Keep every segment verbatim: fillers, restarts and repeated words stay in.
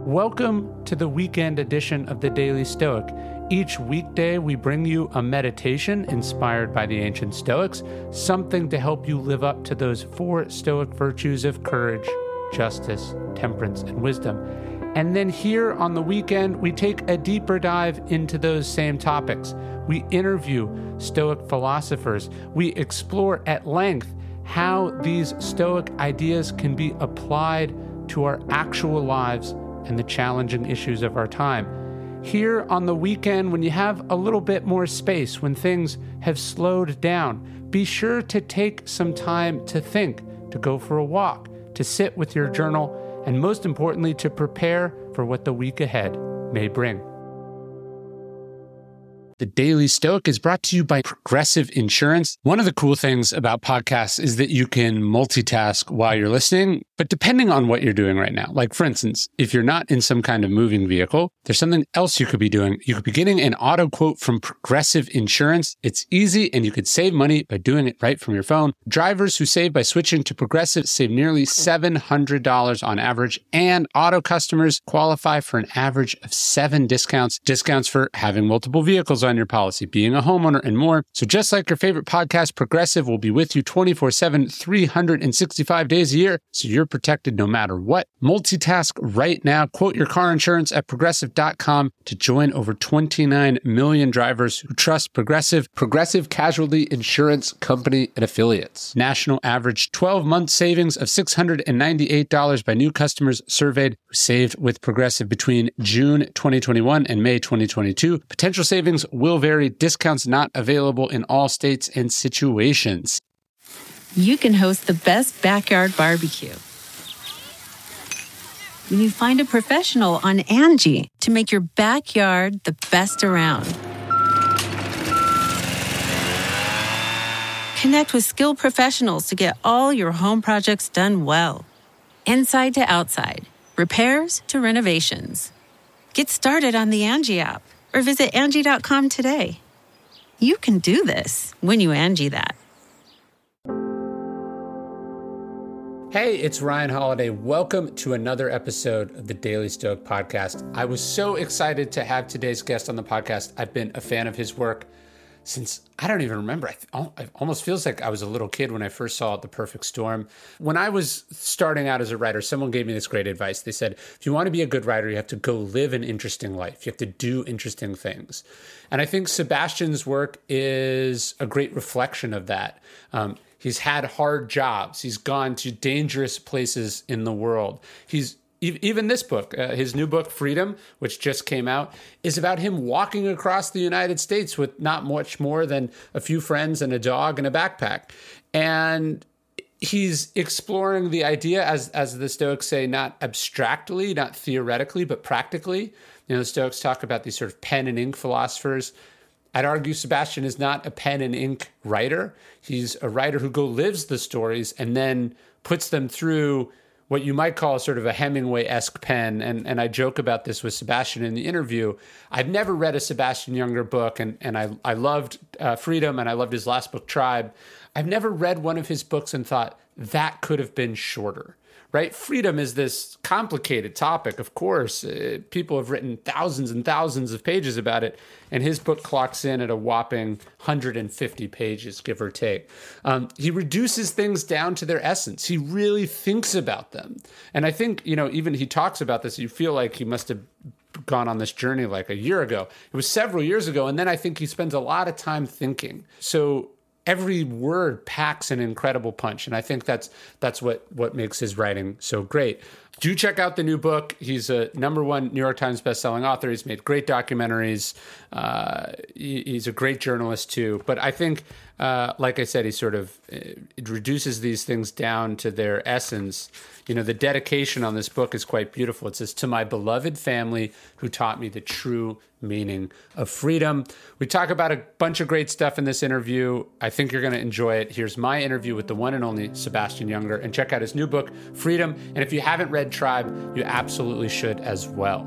Welcome to the weekend edition of the Daily Stoic. Each weekday, we bring you a meditation inspired by the ancient Stoics, something to help you live up to those four Stoic virtues of courage, justice, temperance, and wisdom. And then here on the weekend, we take a deeper dive into those same topics. We interview Stoic philosophers. We explore at length how these Stoic ideas can be applied to our actual lives and the challenging issues of our time. Here on the weekend, when you have a little bit more space, when things have slowed down, be sure to take some time to think, to go for a walk, to sit with your journal, and most importantly, to prepare for what the week ahead may bring. The Daily Stoic is brought to you by Progressive Insurance. One of the cool things about podcasts is that you can multitask while you're listening, but depending on what you're doing right now. Like, for instance, if you're not in some kind of moving vehicle, there's something else you could be doing. You could be getting an auto quote from Progressive Insurance. It's easy, and you could save money by doing it right from your phone. Drivers who save by switching to Progressive save nearly seven hundred dollars on average, and auto customers qualify for an average of seven discounts. Discounts for having multiple vehicles on your policy, being a homeowner, and more. So just like your favorite podcast, Progressive will be with you twenty-four seven, three hundred sixty-five days a year, so you're protected no matter what. Multitask right now. Quote your car insurance at progressive dot com to join over twenty-nine million drivers who trust Progressive. Progressive Casualty Insurance Company and Affiliates. National average twelve-month savings of six hundred ninety-eight dollars by new customers surveyed who saved with Progressive between June twenty twenty-one and May twenty twenty-two. Potential savings will vary. Discounts not available in all states and situations. You can host the best backyard barbecue when you find a professional on Angie to make your backyard the best around. Connect with skilled professionals to get all your home projects done well. Inside to outside, repairs to renovations. Get started on the Angie app or visit Angie dot com today. You can do this when you Angie that. Hey, it's Ryan Holiday. Welcome to another episode of the Daily Stoic podcast. I was so excited to have today's guest on the podcast. I've been a fan of his work since, I don't even remember. It almost feels like I was a little kid when I first saw The Perfect Storm. When I was starting out as a writer, someone gave me this great advice. They said, if you want to be a good writer, you have to go live an interesting life. You have to do interesting things. And I think Sebastian's work is a great reflection of that. Um, he's had hard jobs. He's gone to dangerous places in the world. He's Even this book, uh, his new book, Freedom, which just came out, is about him walking across the United States with not much more than a few friends and a dog and a backpack. And he's exploring the idea, as as the Stoics say, not abstractly, not theoretically, but practically. You know, the Stoics talk about these sort of pen and ink philosophers. I'd argue Sebastian is not a pen and ink writer. He's a writer who go lives the stories and then puts them through what you might call sort of a Hemingway-esque pen. And, and I joke about this with Sebastian in the interview. I've never read a Sebastian Junger book, and, and I, I loved uh, Freedom, and I loved his last book, Tribe. I've never read one of his books and thought, that could have been shorter, right? Freedom is this complicated topic, of course. Uh, people have written thousands and thousands of pages about it, and his book clocks in at a whopping one hundred fifty pages, give or take. Um, he reduces things down to their essence. He really thinks about them. And I think, you know, even he talks about this, you feel like he must have gone on this journey like a year ago. It was several years ago, and then I think he spends a lot of time thinking. So every word packs an incredible punch, and I think that's that's what what makes his writing so great. Do check out the new book. He's a number one New York Times bestselling author. He's made great documentaries. Uh, he, he's a great journalist too. But I think, uh, like I said, he sort of it reduces these things down to their essence. You know, the dedication on this book is quite beautiful. It says, "To my beloved family who taught me the true meaning of freedom." We talk about a bunch of great stuff in this interview. I think you're going to enjoy it. Here's my interview with the one and only Sebastian Junger. And check out his new book, Freedom. And if you haven't read Tribe, you absolutely should as well.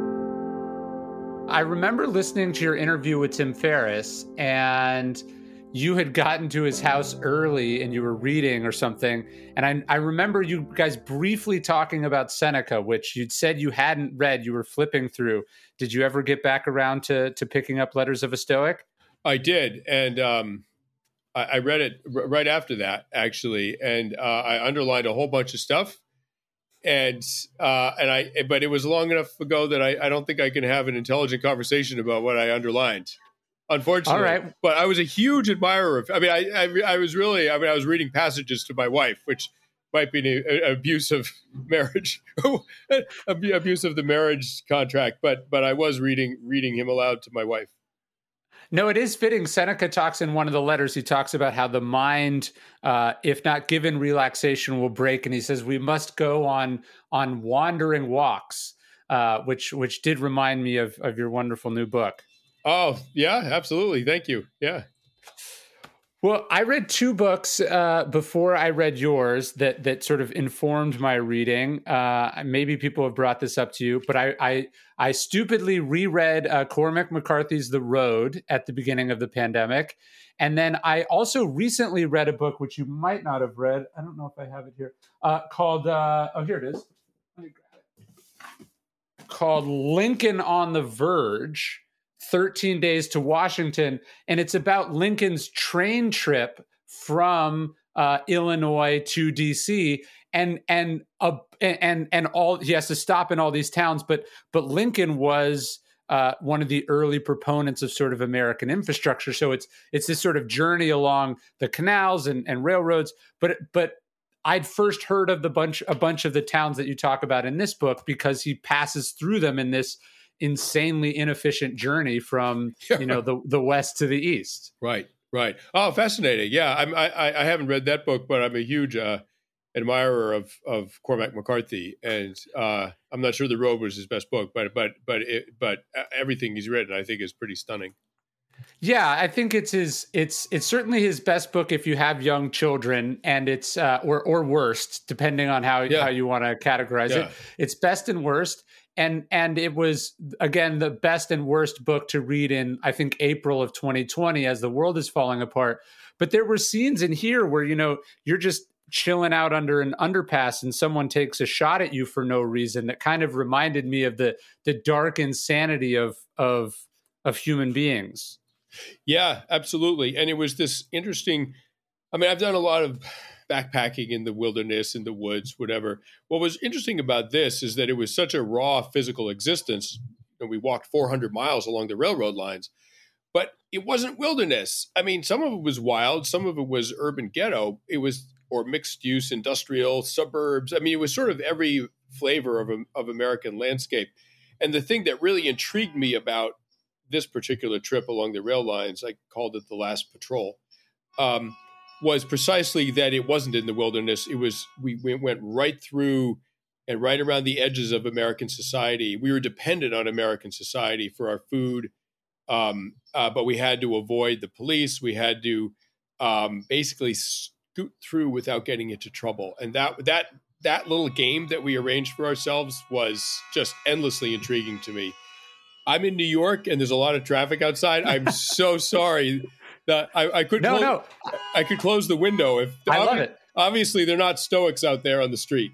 I remember listening to your interview with Tim Ferriss, and you had gotten to his house early and you were reading or something. And I, I remember you guys briefly talking about Seneca, which you'd said you hadn't read, you were flipping through. Did you ever get back around to, to picking up Letters of a Stoic? I did. And um, I, I read it r- right after that, actually. And uh, I underlined a whole bunch of stuff. And uh, and I, but it was long enough ago that I, I don't think I can have an intelligent conversation about what I underlined, unfortunately. All right. But I was a huge admirer of. I mean, I, I I was really. I mean, I was reading passages to my wife, which might be an, an abuse of marriage, abuse of the marriage contract. But but I was reading reading him aloud to my wife. No, it is fitting. Seneca talks in one of the letters, he talks about how the mind, uh, if not given relaxation, will break. And he says we must go on on wandering walks, uh, which which did remind me of, of your wonderful new book. Oh, yeah, absolutely. Thank you. Yeah. Well, I read two books uh, before I read yours that that sort of informed my reading. Uh, maybe people have brought this up to you, but I I, I stupidly reread uh, Cormac McCarthy's The Road at the beginning of the pandemic. And then I also recently read a book, which you might not have read. I don't know if I have it here, uh, called, uh, oh, here it is. Let me grab it. Called Lincoln on the Verge. thirteen days to Washington. And it's about Lincoln's train trip from uh, Illinois to D C and, and, uh, and, and all, he has to stop in all these towns, but, but Lincoln was uh, one of the early proponents of sort of American infrastructure. So it's, it's this sort of journey along the canals and, and railroads. But, but I'd first heard of the bunch, a bunch of the towns that you talk about in this book because he passes through them in this insanely inefficient journey from, you know, the, the west to the east. Right, right. Oh, fascinating. Yeah, I'm, I I haven't read that book, but I'm a huge uh, admirer of of Cormac McCarthy, and uh, I'm not sure The Road was his best book, but but but it, but everything he's written, I think, is pretty stunning. Yeah, I think it's his. It's it's certainly his best book if you have young children, and it's uh, or or worst, depending on how Yeah. how you want to categorize Yeah. it. It's best and worst. And and it was, again, the best and worst book to read in, I think, April of twenty twenty as the world is falling apart. But there were scenes in here where, you know, you're just chilling out under an underpass and someone takes a shot at you for no reason that kind of reminded me of the the dark insanity of of of human beings. Yeah, absolutely. And it was this interesting, I mean, I've done a lot of backpacking in the wilderness, in the woods, whatever. What was interesting about this is that it was such a raw physical existence. And we walked four hundred miles along the railroad lines, but it wasn't wilderness. I mean, some of it was wild. Some of it was urban ghetto. It was, or mixed use industrial suburbs. I mean, it was sort of every flavor of, of American landscape. And the thing that really intrigued me about this particular trip along the rail lines, I called it the Last Patrol, um, was precisely that it wasn't in the wilderness. It was, we, we went right through and right around the edges of American society. We were dependent on American society for our food, um, uh, but we had to avoid the police. We had to um, basically scoot through without getting into trouble. And that that that little game that we arranged for ourselves was just endlessly intriguing to me. I'm in New York, and there's a lot of traffic outside. I'm so sorry. That I, I could No, close, no. I could close the window if I obvi- love it. Obviously, they're not Stoics out there on the street.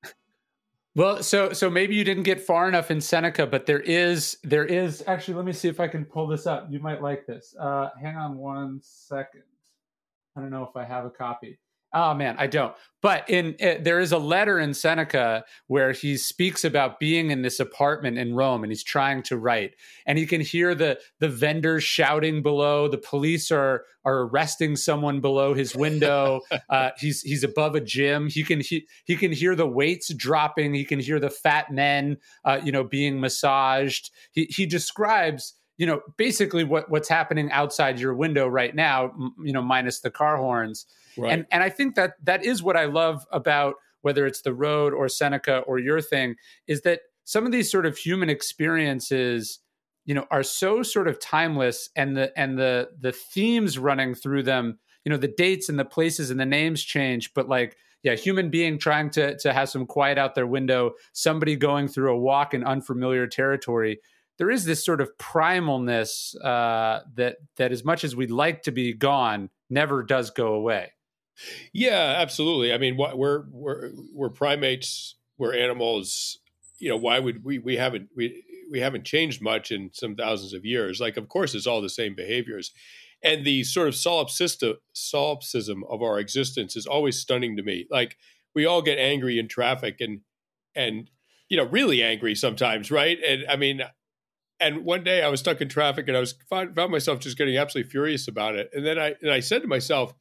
Well, so so maybe you didn't get far enough in Seneca, but there is there is actually. Let me see if I can pull this up. You might like this. Uh, hang on one second. I don't know if I have a copy. Oh man, I don't. But in uh, there is a letter in Seneca where he speaks about being in this apartment in Rome, and he's trying to write, and he can hear the the vendors shouting below. The police are are arresting someone below his window. uh, he's he's above a gym. He can he, he can hear the weights dropping. He can hear the fat men, uh, you know, being massaged. He he describes, you know, basically what what's happening outside your window right now, m- you know, minus the car horns. Right. And and I think that that is what I love about whether it's The Road or Seneca or your thing, is that some of these sort of human experiences, you know, are so sort of timeless, and the and the the themes running through them, you know, the dates and the places and the names change, but like, yeah, human being trying to to have some quiet out their window, somebody going through a walk in unfamiliar territory. there is this sort of primalness uh, that that as much as we'd like to be gone, never does go away. Yeah, absolutely. I mean, we're we're we're primates, we're animals. You know, why would we we haven't we we haven't changed much in some thousands of years? Like, of course, it's all the same behaviors, and the sort of solipsism solipsism of our existence is always stunning to me. Like, we all get angry in traffic, and and you know, really angry sometimes, right? And I mean. And one day I was stuck in traffic and I was found, found myself just getting absolutely furious about it. And then I and I said to myself,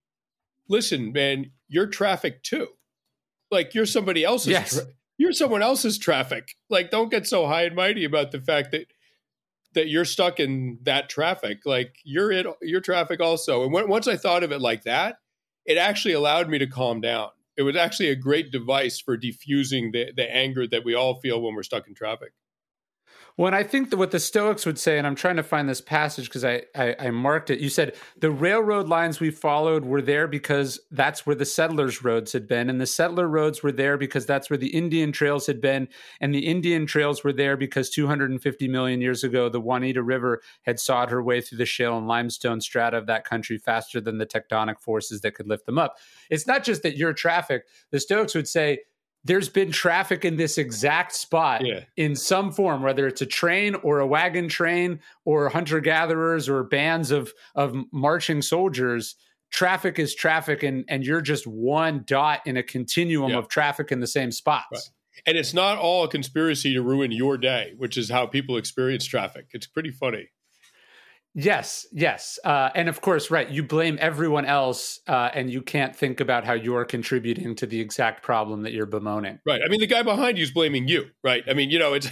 listen, man, you're traffic too. Like, you're somebody else's. Yes. Tra- you're someone else's traffic. Like, don't get so high and mighty about the fact that that you're stuck in that traffic. Like, you're in your traffic also. And when, once I thought of it like that, it actually allowed me to calm down. It was actually a great device for diffusing the, the anger that we all feel when we're stuck in traffic. Well, and I think that what the Stoics would say, and I'm trying to find this passage because I, I, I marked it. You said the railroad lines we followed were there because that's where the settlers' roads had been. And the settler roads were there because that's where the Indian trails had been. And the Indian trails were there because two hundred fifty million years ago, the Juanita River had sawed her way through the shale and limestone strata of that country faster than the tectonic forces that could lift them up. It's not just that you're traffic. The Stoics would say, there's been traffic in this exact spot yeah. in some form, whether it's a train or a wagon train or hunter-gatherers or bands of, of marching soldiers. Traffic is traffic, and, and you're just one dot in a continuum yeah. of traffic in the same spots. Right. And it's not all a conspiracy to ruin your day, which is how people experience traffic. It's pretty funny. Yes, yes. Uh, and of course, right, you blame everyone else uh, and you can't think about how you're contributing to the exact problem that you're bemoaning. Right. I mean, the guy behind you is blaming you, right? I mean, you know, it's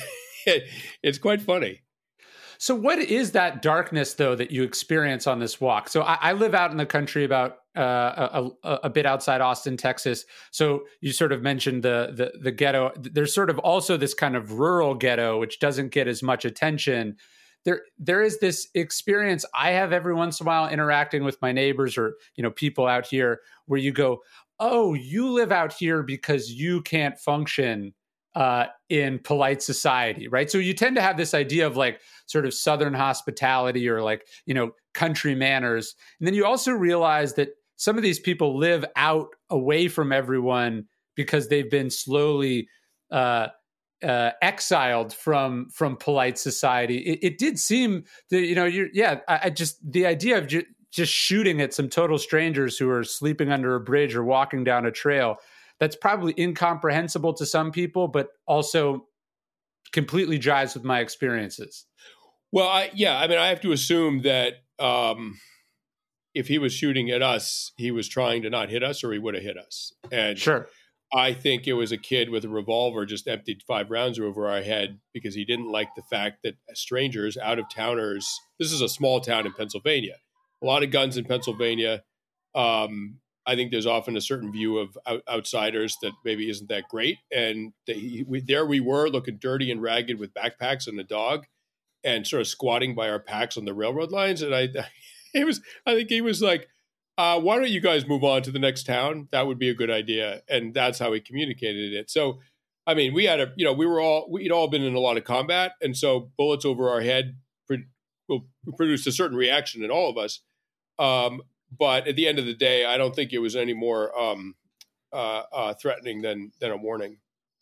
it's quite funny. So what is that darkness, though, that you experience on this walk? So I, I live out in the country about uh, a, a bit outside Austin, Texas. So you sort of mentioned the, the the ghetto. There's sort of also this kind of rural ghetto, which doesn't get as much attention. There, there is this experience I have every once in a while interacting with my neighbors or, you know, people out here where you go, oh, you live out here because you can't function uh, in polite society, right? So you tend to have this idea of like sort of Southern hospitality or like, you know, country manners. And then you also realize that some of these people live out away from everyone because they've been slowly uh Uh, exiled from from polite society. It, it did seem that, you know, you're, yeah, I, I just, the idea of ju- just shooting at some total strangers who are sleeping under a bridge or walking down a trail, that's probably incomprehensible to some people, but also completely jives with my experiences. Well, I, yeah, I mean, I have to assume that um, if he was shooting at us, he was trying to not hit us or he would have hit us. And sure. I think it was a kid with a revolver just emptied five rounds over our head because he didn't like the fact that strangers, out-of-towners, this is a small town in Pennsylvania, a lot of guns in Pennsylvania. Um, I think there's often a certain view of out- outsiders that maybe isn't that great. And they, we, there we were looking dirty and ragged with backpacks and a dog and sort of squatting by our packs on the railroad lines. And I, it was, I think he was like, Uh, why don't you guys move on to the next town? That would be a good idea. And that's how he communicated it. So, I mean, we had a, you know, we were all, we'd all been in a lot of combat. And so bullets over our head pro- will produce a certain reaction in all of us. Um, but at the end of the day, I don't think it was any more um, uh, uh, threatening than, than a warning.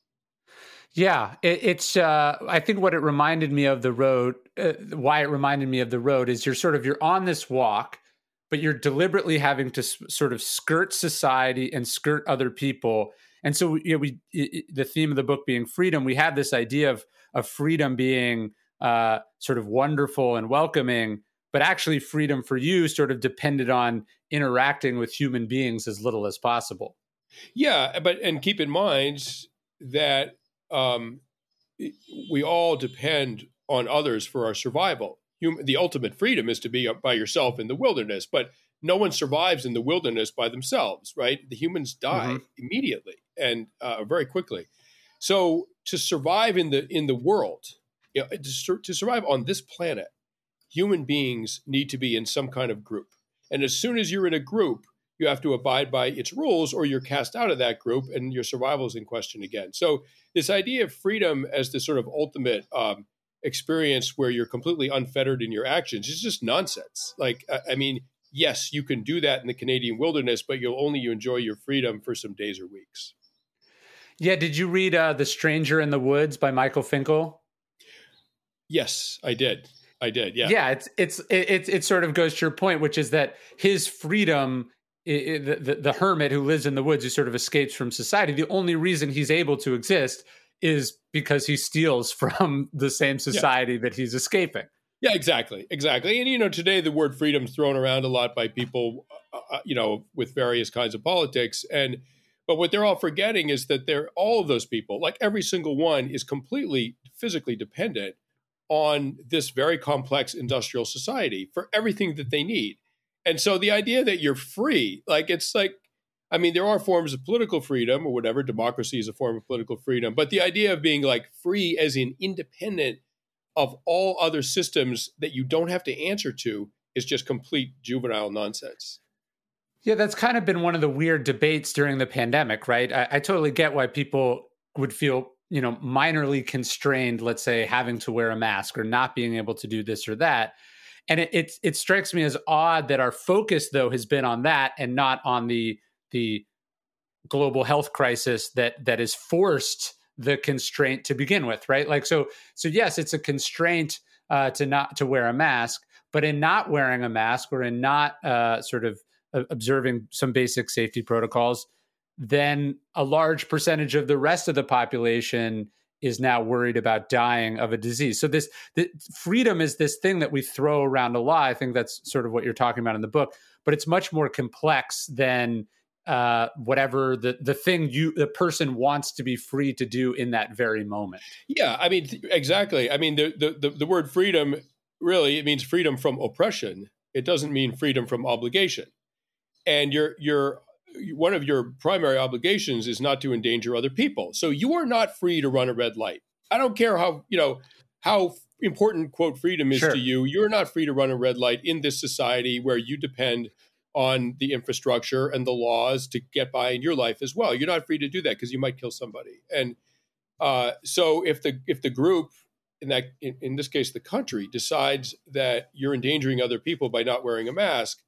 Yeah, it, it's, uh, I think what it reminded me of the road, uh, why it reminded me of the road is you're sort of, you're on this walk, but you're deliberately having to s- sort of skirt society and skirt other people. And so, you know, we, it, the theme of the book being freedom, we have this idea of, of freedom being uh, sort of wonderful and welcoming, but actually freedom for you sort of depended on interacting with human beings as little as possible. Yeah, but, and keep in mind that um, we all depend on others for our survival. Human, the ultimate freedom is to be by yourself in the wilderness, but no one survives in the wilderness by themselves, right? The humans die mm-hmm. immediately and uh, very quickly. So to survive in the in the world, you know, to, to survive on this planet, human beings need to be in some kind of group. And as soon as you're in a group, you have to abide by its rules or you're cast out of that group and your survival is in question again. So this idea of freedom as the sort of ultimate um, experience where you're completely unfettered in your actions is just nonsense. Like, I, I mean, yes, you can do that in the Canadian wilderness, but you'll only enjoy your freedom for some days or weeks. Yeah. Did you read uh, The Stranger in the Woods by Michael Finkel? Yes, I did. I did. Yeah. Yeah. It's, it's, it, it, it sort of goes to your point, which is that his freedom, it, the, the, the hermit who lives in the woods, who sort of escapes from society, the only reason he's able to exist is because he steals from the same society yeah. that he's escaping. Yeah, exactly. Exactly. And, you know, today the word freedom is thrown around a lot by people, uh, you know, with various kinds of politics. And, but what they're all forgetting is that they're all of those people, like every single one, is completely physically dependent on this very complex industrial society for everything that they need. And so the idea that you're free, like it's like, I mean, there are forms of political freedom or whatever. Democracy is a form of political freedom. But the idea of being like free as in independent of all other systems that you don't have to answer to is just complete juvenile nonsense. Yeah, that's kind of been one of the weird debates during the pandemic, right? I, I totally get why people would feel, you know, minorly constrained, let's say, having to wear a mask or not being able to do this or that. And it it, it strikes me as odd that our focus, though, has been on that and not on the the global health crisis that that is forced the constraint to begin with, right? Like, so, so yes, it's a constraint uh, to not to wear a mask, but in not wearing a mask or in not uh, sort of uh, observing some basic safety protocols, then a large percentage of the rest of the population is now worried about dying of a disease. So this the, freedom is this thing that we throw around a lot. I think that's sort of what you're talking about in the book, but it's much more complex than uh, whatever the, the thing you, the person wants to be free to do in that very moment. Yeah, I mean, th- exactly. I mean, the, the, the, the word freedom, really, it means freedom from oppression. It doesn't mean freedom from obligation. And your, your, one of your primary obligations is not to endanger other people. So you are not free to run a red light. I don't care how, you know, how important, quote, freedom is Sure. to you. You're not free to run a red light in this society where you depend on the infrastructure and the laws to get by in your life as well. You're not free to do that because you might kill somebody. And uh, so if the if the group, in that in, in this case the country, decides that you're endangering other people by not wearing a mask,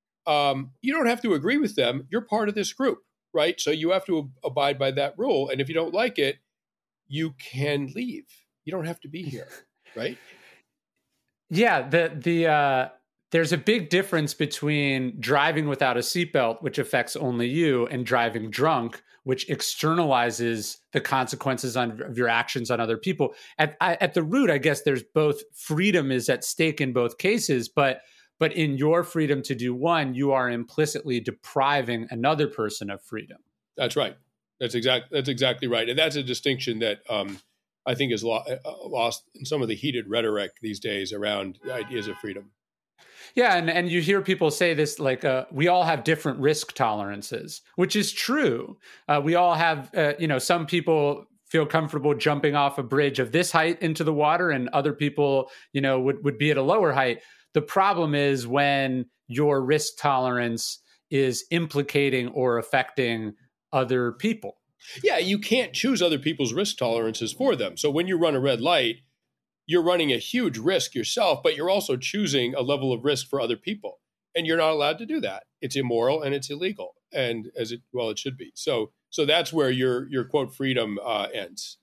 um, you don't have to agree with them. You're part of this group, right? So you have to abide by that rule. And if you don't like it, you can leave. You don't have to be here, right? Yeah, the the uh, there's a big difference between driving without a seatbelt, which affects only you, and driving drunk, which externalizes the consequences on, of your actions on other people. At at the root, I guess there's both freedom is at stake in both cases, but but in your freedom to do one, you are implicitly depriving another person of freedom. That's right. That's exact. That's exactly right, and that's a distinction that um, I think is lo- lost in some of the heated rhetoric these days around the ideas of freedom. Yeah, and, and you hear people say this, like, uh, we all have different risk tolerances, which is true. Uh, we all have, uh, you know, some people feel comfortable jumping off a bridge of this height into the water, and other people, you know, would, would be at a lower height. The problem is when your risk tolerance is implicating or affecting other people. Yeah, you can't choose other people's risk tolerances for them. So when you run a red light, you're running a huge risk yourself, but you're also choosing a level of risk for other people. And you're not allowed to do that. It's immoral and it's illegal. And as it, well, it should be. So, so that's where your, your quote, freedom uh, ends.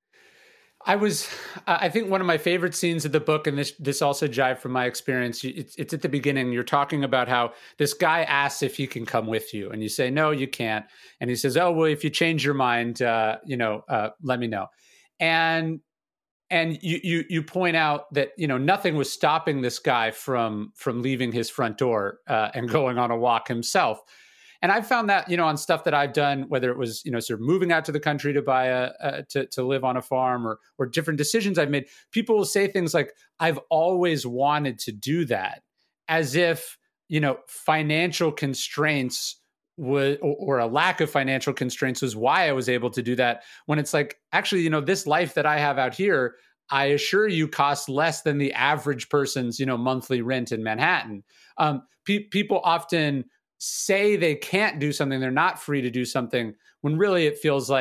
I was, I think one of my favorite scenes of the book, and this this also jived from my experience, it's, it's at the beginning. You're talking about how this guy asks if he can come with you. And you say, no, you can't. And he says, oh, well, if you change your mind, uh, you know, uh, let me know. And And you, you you point out that, you know, nothing was stopping this guy from from leaving his front door uh, and going on a walk himself. And I found that, you know, on stuff that I've done, whether it was, you know, sort of moving out to the country to buy a, a to to live on a farm, or or different decisions I've made, people will say things like, "I've always wanted to do that," as if, you know, financial constraints would, or, or a lack of financial constraints was why I was able to do that. When it's like, actually, you know, this life that I have out here, I assure you, costs less than the average person's, you know, monthly rent in Manhattan. Um, pe- people often say they can't do something, they're not free to do something, when really it feels like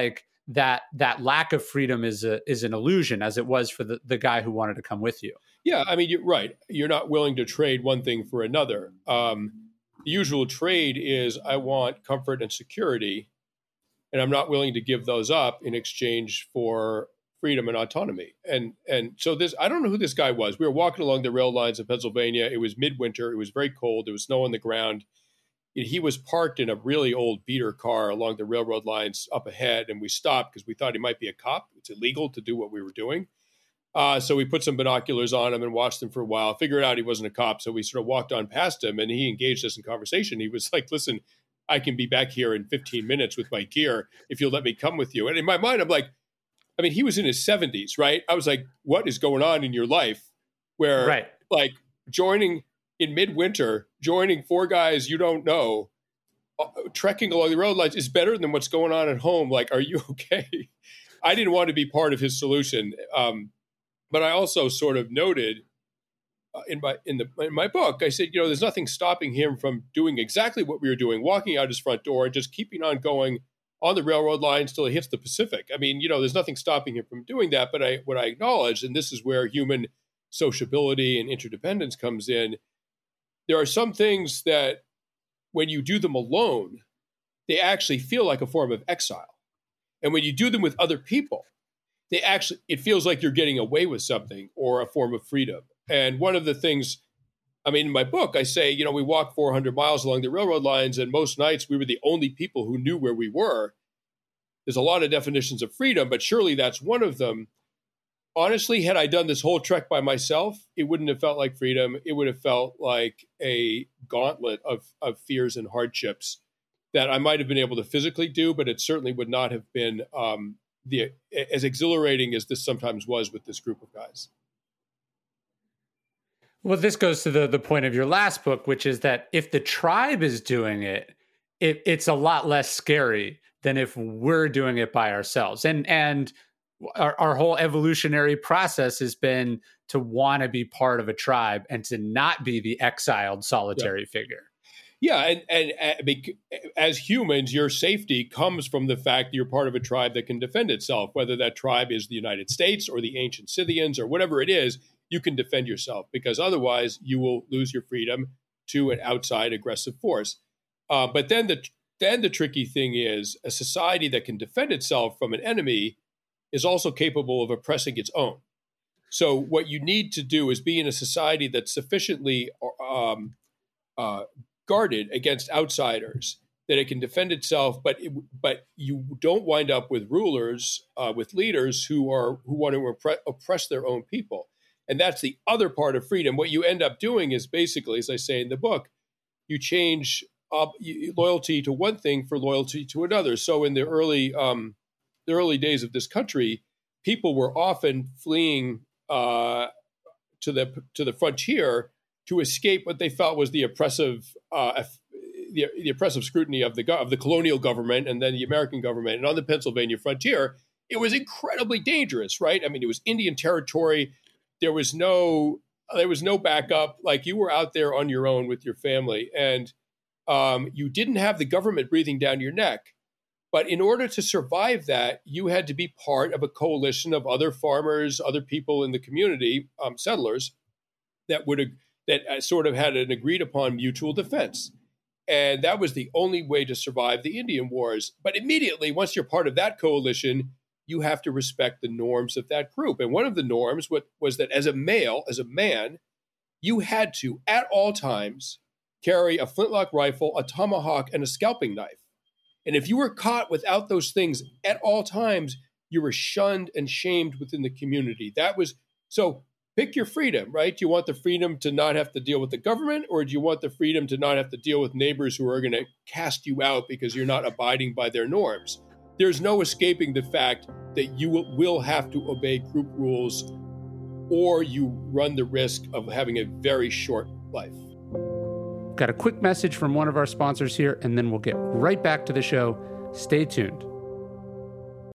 that that lack of freedom is a is an illusion, as it was for the, the guy who wanted to come with you. Yeah, I mean, you're right. You're not willing to trade one thing for another. Um, the usual trade is I want comfort and security, and I'm not willing to give those up in exchange for freedom and autonomy. And and so this, I don't know who this guy was. We were walking along the rail lines of Pennsylvania. It was midwinter. It was very cold. There was snow on the ground. He was parked in a really old beater car along the railroad lines up ahead, and we stopped because we thought he might be a cop. It's illegal to do what we were doing. Uh, so we put some binoculars on him and watched him for a while, figured out he wasn't a cop. So we sort of walked on past him, and he engaged us in conversation. He was like, listen, I can be back here in fifteen minutes with my gear if you'll let me come with you. And in my mind, I'm like, I mean, he was in his seventies, right? I was like, what is going on in your life where right. like joining in midwinter, joining four guys you don't know, uh, trekking along the road lines is better than what's going on at home. Like, are you okay? I didn't want to be part of his solution. Um, but I also sort of noted uh, in my in the in my book, I said, you know, there's nothing stopping him from doing exactly what we were doing, walking out his front door and just keeping on going on the railroad lines till he hits the Pacific. I mean, you know, there's nothing stopping him from doing that. But I what I acknowledge, and this is where human sociability and interdependence comes in, there are some things that when you do them alone, they actually feel like a form of exile. And when you do them with other people, they actually, it feels like you're getting away with something or a form of freedom. And one of the things, I mean, in my book, I say, you know, we walked four hundred miles along the railroad lines, and most nights we were the only people who knew where we were. There's a lot of definitions of freedom, but surely that's one of them. Honestly, had I done this whole trek by myself, it wouldn't have felt like freedom. It would have felt like a gauntlet of, of fears and hardships that I might have been able to physically do, but it certainly would not have been um, the as exhilarating as this sometimes was with this group of guys. Well, this goes to the, the point of your last book, which is that if the tribe is doing it, it, it's a lot less scary than if we're doing it by ourselves. And and our, our whole evolutionary process has been to want to be part of a tribe and to not be the exiled solitary yeah. figure. Yeah, and, and and as humans, your safety comes from the fact that you're part of a tribe that can defend itself, whether that tribe is the United States or the ancient Scythians or whatever it is. You can defend yourself, because otherwise you will lose your freedom to an outside aggressive force. Uh, but then the then the tricky thing is a society that can defend itself from an enemy is also capable of oppressing its own. So what you need to do is be in a society that's sufficiently um, uh, guarded against outsiders that it can defend itself, but it, but you don't wind up with rulers, uh, with leaders who are who want to oppre- oppress their own people. And that's the other part of freedom. What you end up doing is basically, as I say in the book, you change up loyalty to one thing for loyalty to another. So in the early um, the early days of this country, people were often fleeing uh, to the to the frontier to escape what they felt was the oppressive uh, the, the oppressive scrutiny of the of the colonial government and then the American government. And on the Pennsylvania frontier, it was incredibly dangerous, right? I mean, it was Indian territory. There was no there was no backup. Like, you were out there on your own with your family, and um, you didn't have the government breathing down your neck. But in order to survive that, you had to be part of a coalition of other farmers, other people in the community, um, settlers, that would that sort of had an agreed upon mutual defense. And that was the only way to survive the Indian Wars. But immediately, once you're part of that coalition, you have to respect the norms of that group. And one of the norms was that as a male, as a man, you had to, at all times, carry a flintlock rifle, a tomahawk, and a scalping knife. And if you were caught without those things at all times, you were shunned and shamed within the community. That was, so pick your freedom, right? Do you want the freedom to not have to deal with the government, or do you want the freedom to not have to deal with neighbors who are going to cast you out because you're not abiding by their norms? There's no escaping the fact that you will have to obey group rules, or you run the risk of having a very short life. Got a quick message from one of our sponsors here, and then we'll get right back to the show. Stay tuned.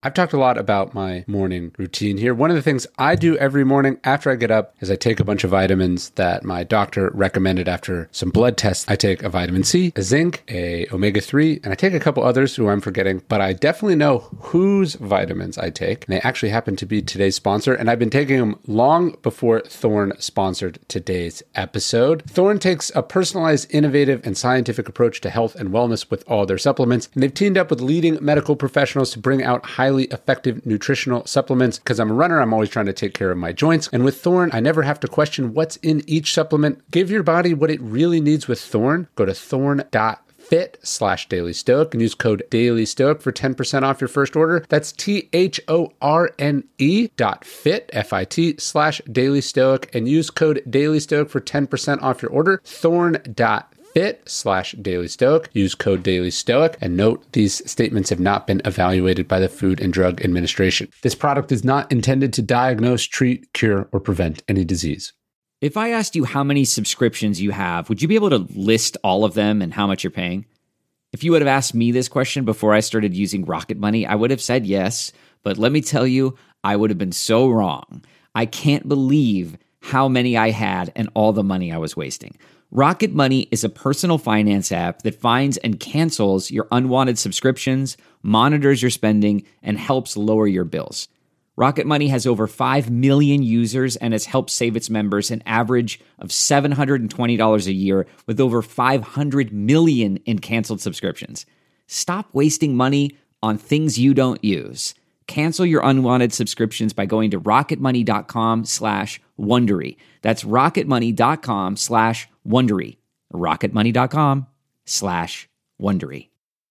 I've talked a lot about my morning routine here. One of the things I do every morning after I get up is I take a bunch of vitamins that my doctor recommended after some blood tests. I take a vitamin C, a zinc, a omega three, and I take a couple others who I'm forgetting, but I definitely know whose vitamins I take. And they actually happen to be today's sponsor, and I've been taking them long before Thorne sponsored today's episode. Thorne takes a personalized, innovative, and scientific approach to health and wellness with all their supplements, and they've teamed up with leading medical professionals to bring out highly effective nutritional supplements. Because I'm a runner, I'm always trying to take care of my joints. And with Thorne, I never have to question what's in each supplement. Give your body what it really needs with Thorne. Go to thorne dot fit slash Daily Stoic and use code Daily Stoic for ten percent off your first order. That's T H O R N E dot fit, F I T, slash Daily Stoic, and use code Daily Stoic for ten percent off your order. thorne dot fit slash Daily Stoic. Use code Daily Stoic, and note these statements have not been evaluated by the Food and Drug Administration. This product is not intended to diagnose, treat, cure, or prevent any disease. If I asked you how many subscriptions you have, would you be able to list all of them and how much you're paying? If you would have asked me this question before I started using Rocket Money, I would have said yes, but let me tell you, I would have been so wrong. I can't believe how many I had and all the money I was wasting. Rocket Money is a personal finance app that finds and cancels your unwanted subscriptions, monitors your spending, and helps lower your bills. Rocket Money has over five million users and has helped save its members an average of seven hundred twenty dollars a year with over five hundred million in canceled subscriptions. Stop wasting money on things you don't use. Cancel your unwanted subscriptions by going to rocketmoney.com slash Wondery. That's rocketmoney.com slash Wondery. rocketmoney.com slash Wondery.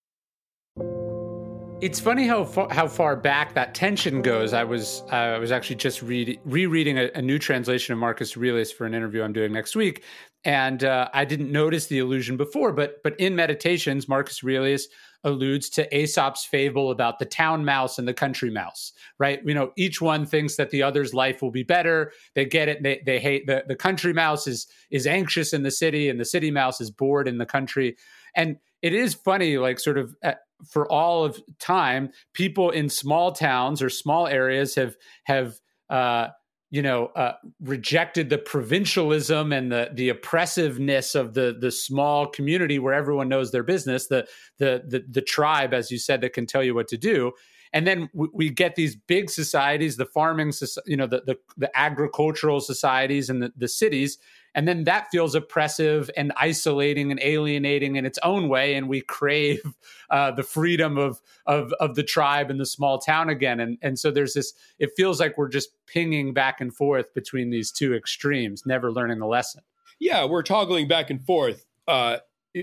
It's funny how far, how far back that tension goes. I was uh, I was actually just read, rereading a, a new translation of Marcus Aurelius for an interview I'm doing next week, and uh, I didn't notice the allusion before. But but in Meditations, Marcus Aurelius alludes to Aesop's fable about the town mouse and the country mouse. Right? You know, each one thinks that the other's life will be better. They get it. They they hate the the country mouse is is anxious in the city, and the city mouse is bored in the country. And it is funny, like sort of. At, for all of time, people in small towns or small areas have have uh, you know uh, rejected the provincialism and the the oppressiveness of the the small community where everyone knows their business, the the the, the tribe, as you said, that can tell you what to do. And then we, we get these big societies, the farming, you know, the the, the agricultural societies and the, the cities. And then that feels oppressive and isolating and alienating in its own way. And we crave uh, the freedom of, of of the tribe and the small town again. And, and so there's this, it feels like we're just pinging back and forth between these two extremes, never learning the lesson. Yeah, we're toggling back and forth. Uh,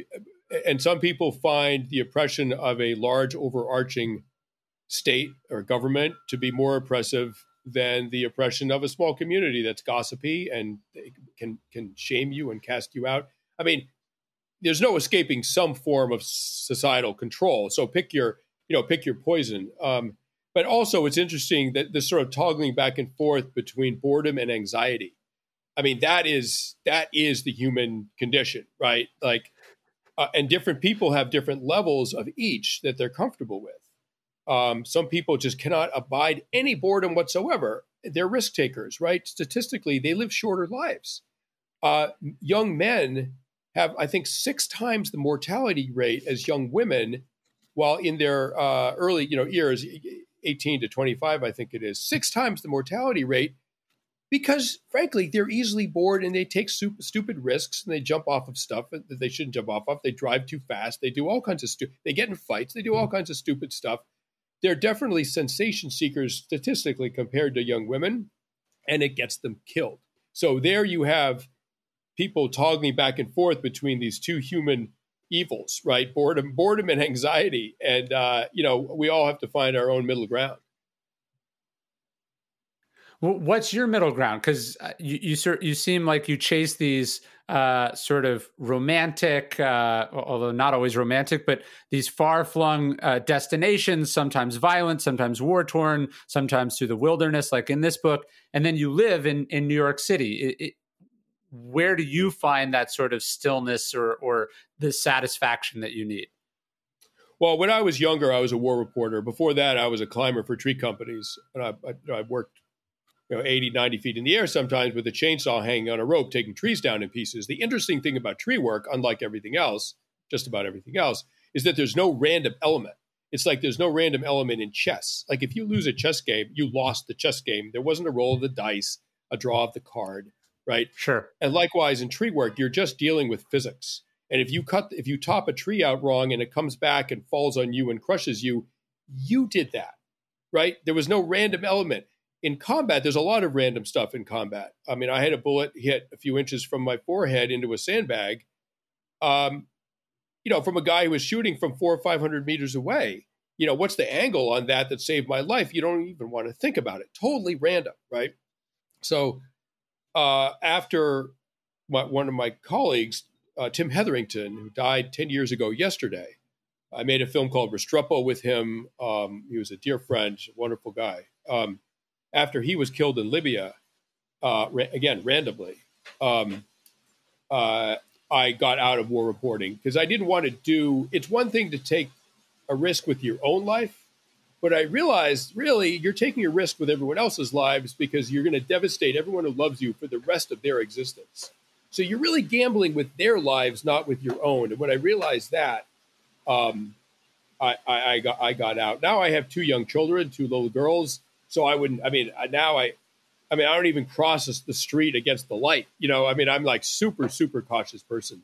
and some people find the oppression of a large overarching state or government to be more oppressive than the oppression of a small community that's gossipy and can can shame you and cast you out. I mean, there's no escaping some form of societal control. So pick your, you know, pick your poison. Um, but also, it's interesting that this sort of toggling back and forth between boredom and anxiety. I mean, that is that is the human condition, right? Like, uh, and different people have different levels of each that they're comfortable with. Um, some people just cannot abide any boredom whatsoever. They're risk takers, right? Statistically, they live shorter lives. Uh, young men have, I think, six times the mortality rate as young women, while in their uh, early, you know, years, eighteen to twenty-five, I think it is, six times the mortality rate, because, frankly, they're easily bored and they take super, stupid risks and they jump off of stuff that they shouldn't jump off of. They drive too fast. They do all kinds of stu- They get in fights. They do all kinds of stupid stuff. They're definitely sensation seekers statistically compared to young women, and it gets them killed. So there you have people toggling back and forth between these two human evils, right? Boredom, boredom and anxiety. And, uh, you know, we all have to find our own middle ground. Well, what's your middle ground? Because you you, sort, you seem like you chase these uh, sort of romantic, uh, although not always romantic, but these far-flung uh, destinations, sometimes violent, sometimes war-torn, sometimes through the wilderness, like in this book. And then you live in, in New York City. It, it, where do you find that sort of stillness or or the satisfaction that you need? Well, when I was younger, I was a war reporter. Before that, I was a climber for tree companies. And I, I, I worked you know, eighty, ninety feet in the air sometimes with a chainsaw hanging on a rope, taking trees down in pieces. The interesting thing about tree work, unlike everything else, just about everything else, is that there's no random element. It's like there's no random element in chess. Like if you lose a chess game, you lost the chess game. There wasn't a roll of the dice, a draw of the card, right? Sure. And likewise in tree work, you're just dealing with physics. And if you cut, if you top a tree out wrong and it comes back and falls on you and crushes you, you did that, right? There was no random element. In combat, there's a lot of random stuff in combat. I mean, I had a bullet hit a few inches from my forehead into a sandbag, um, you know, from a guy who was shooting from four or five hundred meters away. You know, what's the angle on that that saved my life? You don't even want to think about it. Totally random, right? So uh, after my, one of my colleagues, Uh, Tim Hetherington, who died ten years ago yesterday. I made a film called Restrepo with him. Um, he was a dear friend, a wonderful guy. Um, after he was killed in Libya, uh, ra- again, randomly, um, uh, I got out of war reporting because I didn't want to do, it's one thing to take a risk with your own life, but I realized really you're taking a risk with everyone else's lives because you're going to devastate everyone who loves you for the rest of their existence. So you're really gambling with their lives, not with your own. And when I realized that, um, I, I, I got I got out. Now I have two young children, two little girls. So I wouldn't. I mean, now I, I mean, I don't even cross the street against the light. You know, I mean, I'm like super super cautious person.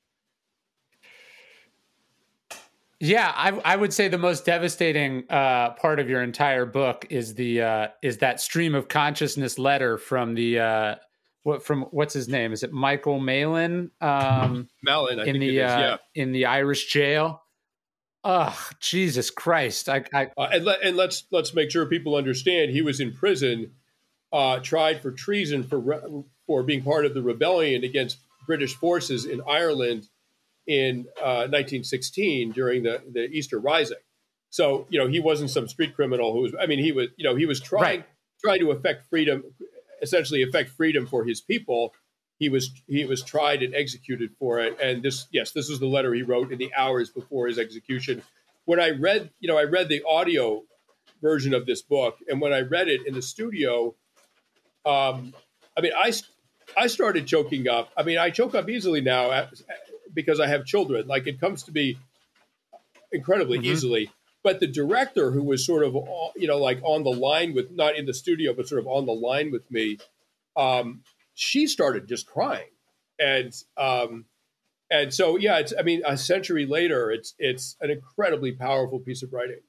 Yeah, I, I would say the most devastating uh, part of your entire book is the uh, is that stream of consciousness letter from the. Uh, What from what's his name? Is it Michael Malin? Um, Malin, I in think the it is, uh, yeah. in the Irish jail. Oh, Jesus Christ! I, I uh, and, let, and let's let's make sure people understand he was in prison, uh, tried for treason for re- for being part of the rebellion against British forces in Ireland in uh, nineteen sixteen during the, the Easter Rising. So you know he wasn't some street criminal who was. I mean he was you know he was trying right. trying to affect freedom. essentially affect freedom for his people. He was he was tried and executed for it. And this, yes, this was the letter he wrote in the hours before his execution. When I read, you know, I read the audio version of this book, and when I read it in the studio, um, I mean, I I started choking up. I mean, I choke up easily now because I have children. Like it comes to me incredibly mm-hmm. easily. But the director, who was sort of, you know, like on the line with, not in the studio, but sort of on the line with me, um, she started just crying, and um, and so yeah, it's. I mean, a century later, it's it's an incredibly powerful piece of writing.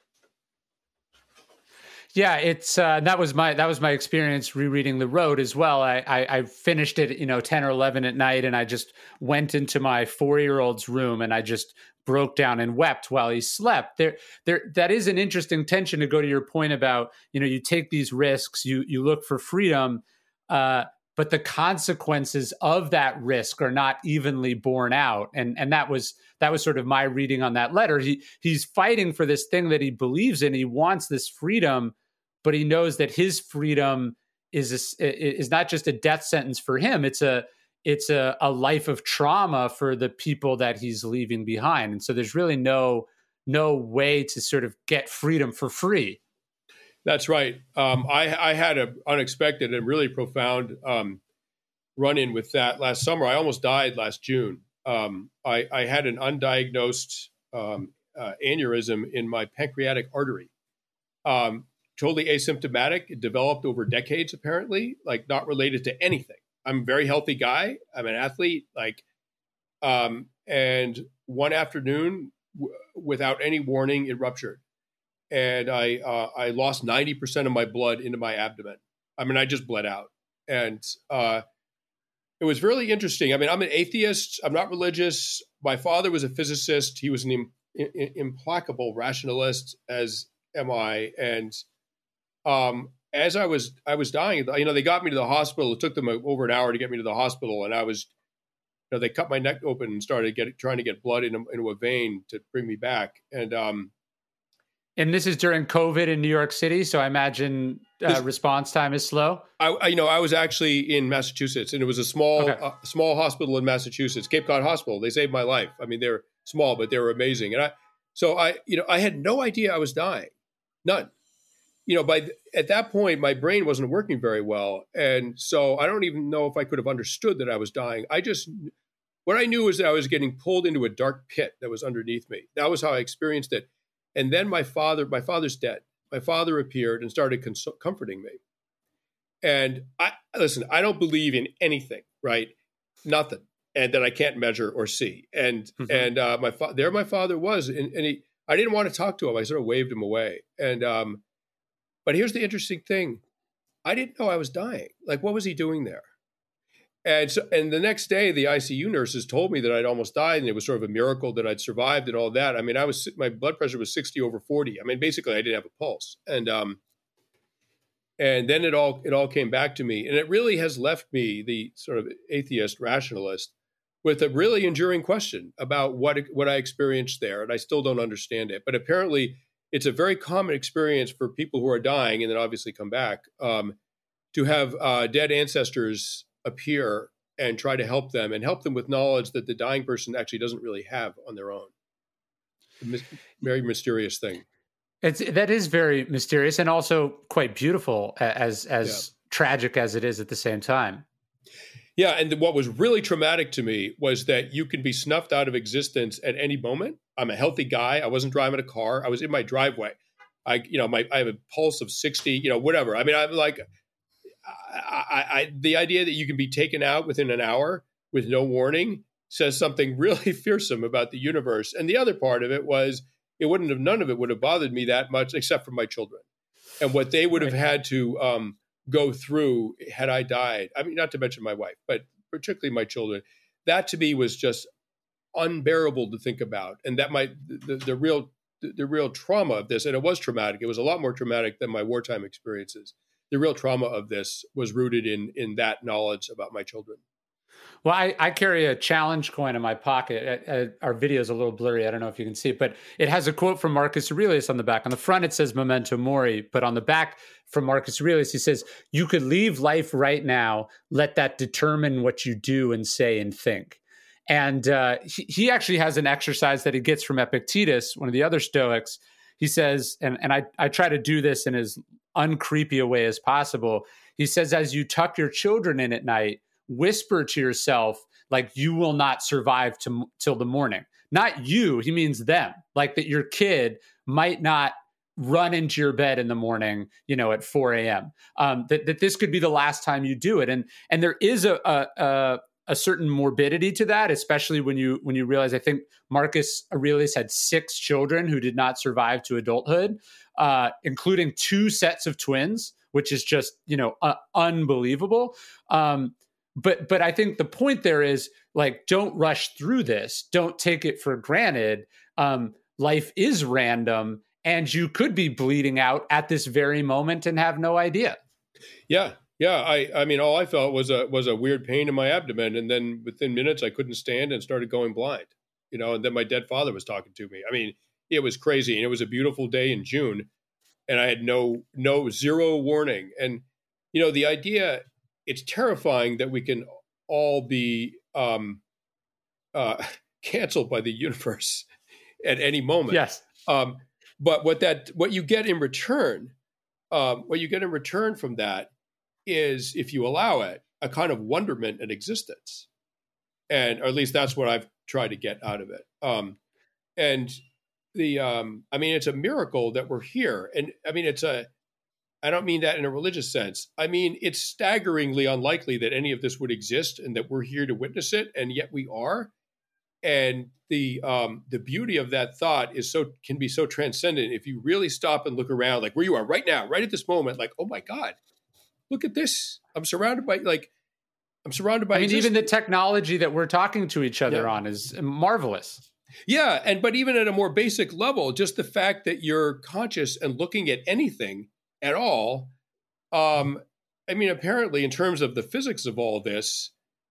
Yeah, it's uh, that was my that was my experience rereading The Road as well. I, I I finished it, you know, ten or eleven at night, and I just went into my four-year-old's room and I just broke down and wept while he slept. There, there, that is an interesting tension to go to your point about, you know, you take these risks, you you look for freedom, uh, but the consequences of that risk are not evenly borne out. And and that was that was sort of my reading on that letter. He he's fighting for this thing that he believes in. He wants this freedom, but he knows that his freedom is a, is not just a death sentence for him. It's a it's a, a life of trauma for the people that he's leaving behind. And so there's really no no way to sort of get freedom for free. That's right. Um, I, I had an unexpected and really profound um, run-in with that last summer. I almost died last June. Um, I, I had an undiagnosed um, uh, aneurysm in my pancreatic artery. Um, totally asymptomatic. It developed over decades, apparently, like not related to anything. I'm a very healthy guy. I'm an athlete. Like, um, and one afternoon, w- without any warning, it ruptured. And I uh, I lost ninety percent of my blood into my abdomen. I mean, I just bled out. And uh, it was really interesting. I mean, I'm an atheist. I'm not religious. My father was a physicist. He was an im- im- implacable rationalist, as am I. And um, as I was I was dying, you know, they got me to the hospital. It took them over an hour to get me to the hospital. And I was, you know, they cut my neck open and started get, trying to get blood into, into a vein to bring me back. And um And this is during COVID in New York City, so I imagine uh, this, response time is slow. I, I, you know, I was actually in Massachusetts, and it was a small, okay. uh, small hospital in Massachusetts, Cape Cod Hospital. They saved my life. I mean, they're small, but they were amazing. And I, So I, you know, I had no idea I was dying, none. You know, by at that point, my brain wasn't working very well, and so I don't even know if I could have understood that I was dying. I just, what I knew was that I was getting pulled into a dark pit that was underneath me. That was how I experienced it. And then my father, my father's dead. My father appeared and started cons- comforting me. And I listen, I don't believe in anything, right? Nothing, and that I can't measure or see. And mm-hmm. and uh, my fa- there, my father was, and, and he, I didn't want to talk to him. I sort of waved him away. And um, but here's the interesting thing: I didn't know I was dying. Like, what was he doing there? And so, and the next day, the I C U nurses told me that I'd almost died, and it was sort of a miracle that I'd survived and all that. I mean, I was my blood pressure was sixty over forty. I mean, basically, I didn't have a pulse, and um, and then it all it all came back to me, and it really has left me, the sort of atheist rationalist, with a really enduring question about what what I experienced there, and I still don't understand it. But apparently, it's a very common experience for people who are dying and then obviously come back um, to have uh, dead ancestors appear and try to help them and help them with knowledge that the dying person actually doesn't really have on their own. A very mysterious thing. It's that is very mysterious and also quite beautiful, as as yeah. tragic as it is at the same time. Yeah, and what was really traumatic to me was that you can be snuffed out of existence at any moment. I'm a healthy guy. I wasn't driving a car. I was in my driveway. I, you know, my I have a pulse of sixty. You know, whatever. I mean, I'm like, I, I, I the idea that you can be taken out within an hour with no warning says something really fearsome about the universe. And the other part of it was, it wouldn't have, none of it would have bothered me that much, except for my children and what they would have had to um, go through had I died. I mean, not to mention my wife, but particularly my children. That to me was just unbearable to think about. And that might, the, the real, the, the real trauma of this, and it was traumatic. It was a lot more traumatic than my wartime experiences. The real trauma of this was rooted in, in that knowledge about my children. Well, I, I carry a challenge coin in my pocket. Uh, uh, our video is a little blurry. I don't know if you can see it, but it has a quote from Marcus Aurelius on the back. On the front, it says Memento Mori, but on the back from Marcus Aurelius, he says, you could leave life right now. Let that determine what you do and say and think. And uh, he, he actually has an exercise that he gets from Epictetus, one of the other Stoics. He says, and, and I, I try to do this in as uncreepy a way as possible. He says, as you tuck your children in at night, whisper to yourself, like you will not survive to, till the morning. Not you, he means them. Like that your kid might not run into your bed in the morning, you know, at four a.m. Um, that, that this could be the last time you do it. And and there is a, a, a, a certain morbidity to that, especially when you when you realize, I think Marcus Aurelius had six children who did not survive to adulthood, uh, including two sets of twins, which is just, you know, uh, unbelievable. Um, But but I think the point there is, like, don't rush through this. Don't take it for granted. Um, life is random, and you could be bleeding out at this very moment and have no idea. Yeah, yeah. I I mean, all I felt was a was a weird pain in my abdomen, and then within minutes, I couldn't stand and started going blind. You know, and then my dead father was talking to me. I mean, it was crazy, and it was a beautiful day in June, and I had no no zero warning. And you know, the idea. It's terrifying that we can all be um, uh, canceled by the universe at any moment. Yes. Um, but what that what you get in return, um, what you get in return from that is, if you allow it, a kind of wonderment in existence, and or at least that's what I've tried to get out of it. Um, and the um, I mean, it's a miracle that we're here, and I mean, it's a. I don't mean that in a religious sense. I mean, it's staggeringly unlikely that any of this would exist and that we're here to witness it, and yet we are. And the um, the beauty of that thought is so can be so transcendent if you really stop and look around, like where you are right now, right at this moment, like, oh my God, look at this. I'm surrounded by like I'm surrounded by. I mean, existence. Even the technology that we're talking to each other yeah. on is marvelous. Yeah, and but even at a more basic level, just the fact that you're conscious and looking at anything at all. Um, I mean, apparently, in terms of the physics of all this,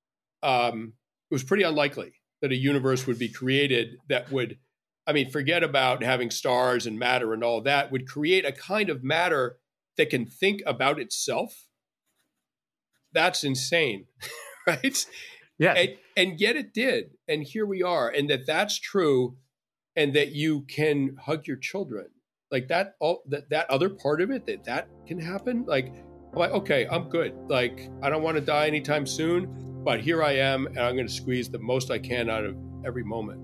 um, it was pretty unlikely that a universe would be created that would, I mean, forget about having stars and matter and all that, would create a kind of matter that can think about itself. That's insane, right? Yeah. And, and yet it did. And here we are. And that that's true and that you can hug your children. Like that, all that, that other part of it, that that can happen. Like, I'm like, okay, I'm good. Like, I don't want to die anytime soon, but here I am, and I'm going to squeeze the most I can out of every moment.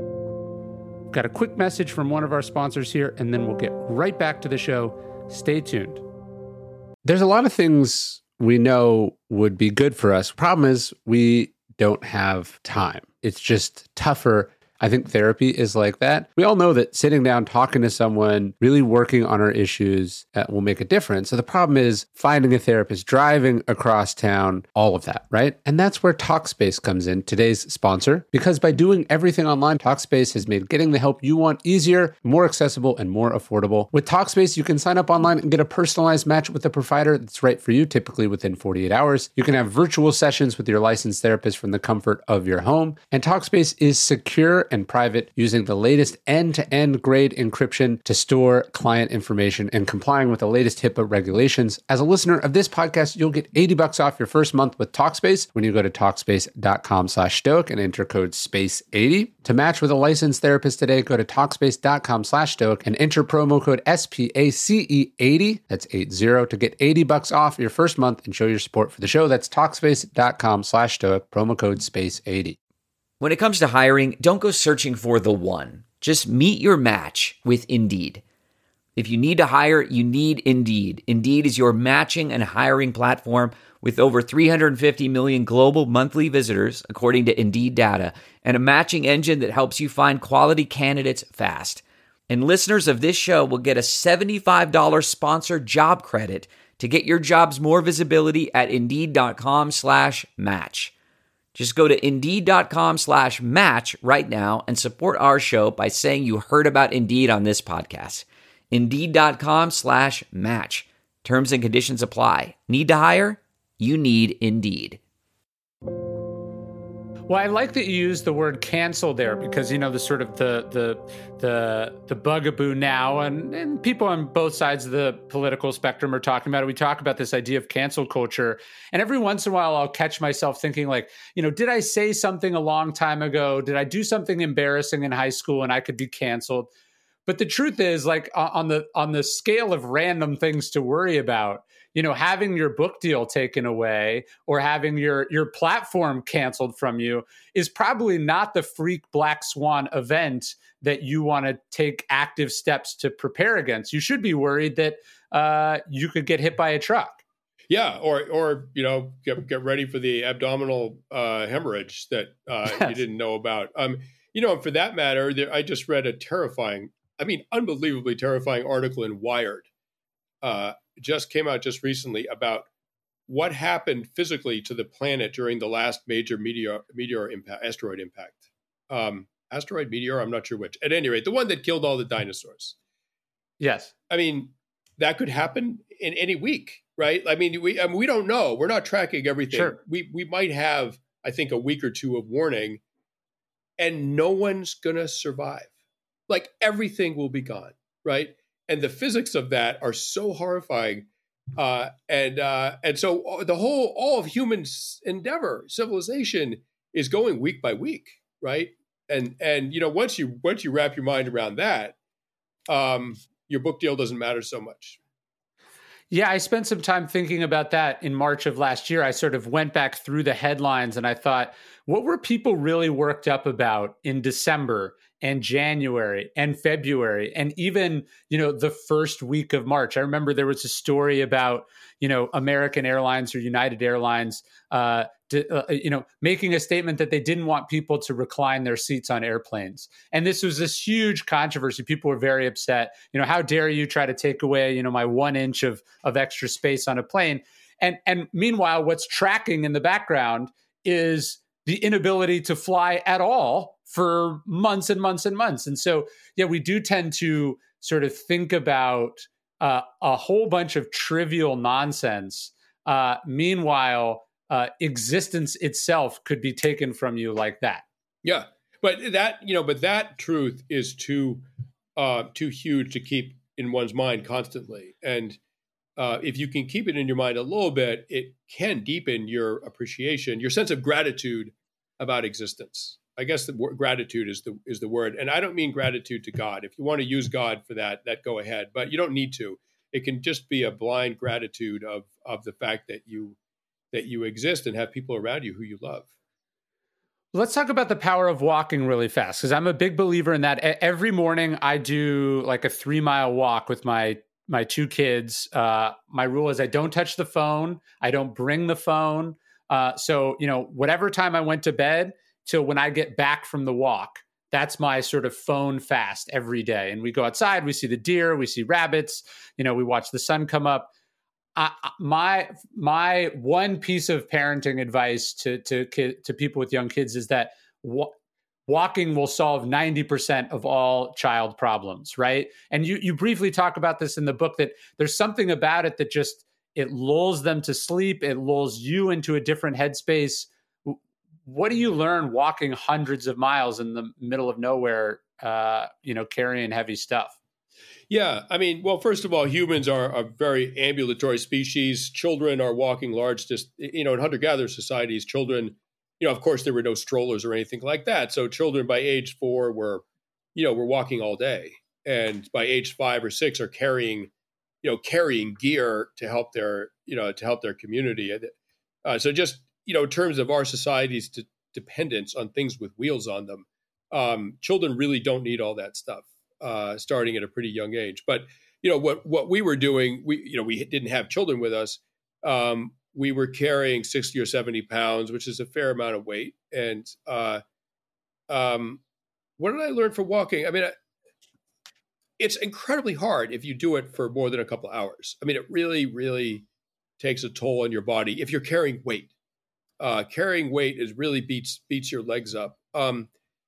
Got a quick message from one of our sponsors here, and then we'll get right back to the show. Stay tuned. There's a lot of things we know would be good for us. Problem is, we don't have time. It's just tougher. I think therapy is like that. We all know that sitting down, talking to someone, really working on our issues uh, will make a difference. So the problem is finding a therapist, driving across town, all of that, right? And that's where Talkspace comes in, today's sponsor, because by doing everything online, Talkspace has made getting the help you want easier, more accessible, and more affordable. With Talkspace, you can sign up online and get a personalized match with a provider that's right for you, typically within forty-eight hours. You can have virtual sessions with your licensed therapist from the comfort of your home. And Talkspace is secure and private, using the latest end-to-end grade encryption to store client information and complying with the latest HIPAA regulations. As a listener of this podcast, you'll get eighty bucks off your first month with Talkspace when you go to Talkspace.com slash stoic and enter code space eighty. To match with a licensed therapist today, go to Talkspace.com slash stoic and enter promo code S P A C E eighty. That's eight zero to get eighty bucks off your first month and show your support for the show. That's Talkspace.com slash stoic, promo code space eighty. When it comes to hiring, don't go searching for the one. Just meet your match with Indeed. If you need to hire, you need Indeed. Indeed is your matching and hiring platform with over three hundred fifty million global monthly visitors, according to Indeed data, and a matching engine that helps you find quality candidates fast. And listeners of this show will get a seventy-five dollars sponsored job credit to get your jobs more visibility at Indeed.com slash match. Just go to Indeed.com slash match right now and support our show by saying you heard about Indeed on this podcast. Indeed.com slash match. Terms and conditions apply. Need to hire? You need Indeed. Well, I like that you use the word cancel there because, you know, the sort of the the the the bugaboo now, and, and people on both sides of the political spectrum are talking about it. We talk about this idea of cancel culture. And every once in a while, I'll catch myself thinking like, you know, did I say something a long time ago? Did I do something embarrassing in high school and I could be canceled? But the truth is, like, on the on the scale of random things to worry about, you know, having your book deal taken away or having your your platform canceled from you is probably not the freak black swan event that you want to take active steps to prepare against. You should be worried that uh, you could get hit by a truck. Yeah, or or you know, get get ready for the abdominal uh, hemorrhage that uh, yes. you didn't know about. Um, you know, for that matter, there, I just read a terrifying, I mean, unbelievably terrifying article in Wired. Uh, just came out just recently about what happened physically to the planet during the last major meteor meteor impact, asteroid impact. Um, asteroid, meteor, I'm not sure which. At any rate, the one that killed all the dinosaurs. Yes. I mean, that could happen in any week, right? I mean, we I mean, we don't know. We're not tracking everything. Sure. We we might have, I think, a week or two of warning, and no one's going to survive. Like, everything will be gone, right? And the physics of that are so horrifying. Uh, and uh, and so the whole, all of human endeavor, civilization is going week by week, right? And, and you know, once you once you wrap your mind around that, um, your book deal doesn't matter so much. Yeah, I spent some time thinking about that in March of last year. I sort of went back through the headlines and I thought, what were people really worked up about in December and January and February and even, you know, the first week of March? I remember there was a story about, you know, American Airlines or United Airlines, uh, to, uh, you know, making a statement that they didn't want people to recline their seats on airplanes. And this was this huge controversy. People were very upset. You know, how dare you try to take away, you know, my one inch of of extra space on a plane? And and meanwhile, what's tracking in the background is the inability to fly at all for months and months and months. And so, yeah, we do tend to sort of think about uh, a whole bunch of trivial nonsense. Uh, meanwhile, uh, existence itself could be taken from you like that. Yeah, but that, you know, but that truth is too uh, too huge to keep in one's mind constantly. And uh, if you can keep it in your mind a little bit, it can deepen your appreciation, your sense of gratitude about existence. I guess the word gratitude is the is the word. And I don't mean gratitude to God. If you want to use God for that, that go ahead, but you don't need to. It can just be a blind gratitude of of the fact that you that you exist and have people around you who you love. Let's talk about the power of walking really fast, because I'm a big believer in that. Every morning I do like a three mile walk with my my two kids. Uh, my rule is I don't touch the phone. I don't bring the phone. Uh, so, you know, whatever time I went to bed till when I get back from the walk, that's my sort of phone fast every day. And we go outside, we see the deer, we see rabbits, you know, we watch the sun come up. Uh, my my one piece of parenting advice to to kid, to people with young kids is that wa- walking will solve ninety percent of all child problems, right? And you you briefly talk about this in the book, that there's something about it that just it lulls them to sleep, it lulls you into a different headspace. What do you learn walking hundreds of miles in the middle of nowhere, uh, you know, carrying heavy stuff? Yeah, I mean, well, first of all, humans are a very ambulatory species. Children are walking large, just, you know, in hunter-gatherer societies, children, you know, of course, there were no strollers or anything like that. So children by age four were, you know, were walking all day. And by age five or six are carrying, you know, carrying gear to help their, you know, to help their community. Uh, so just, you know, in terms of our society's de- dependence on things with wheels on them, um, children really don't need all that stuff. Uh, starting at a pretty young age. But, you know, what what we were doing, we, you know, we didn't have children with us. Um, we were carrying sixty or seventy pounds, which is a fair amount of weight. And uh, um, what did I learn from walking? I mean, I, it's incredibly hard if you do it for more than a couple of hours. I mean, it really, really takes a toll on your body if you're carrying weight. Uh, carrying weight is really beats beats your legs up. Um,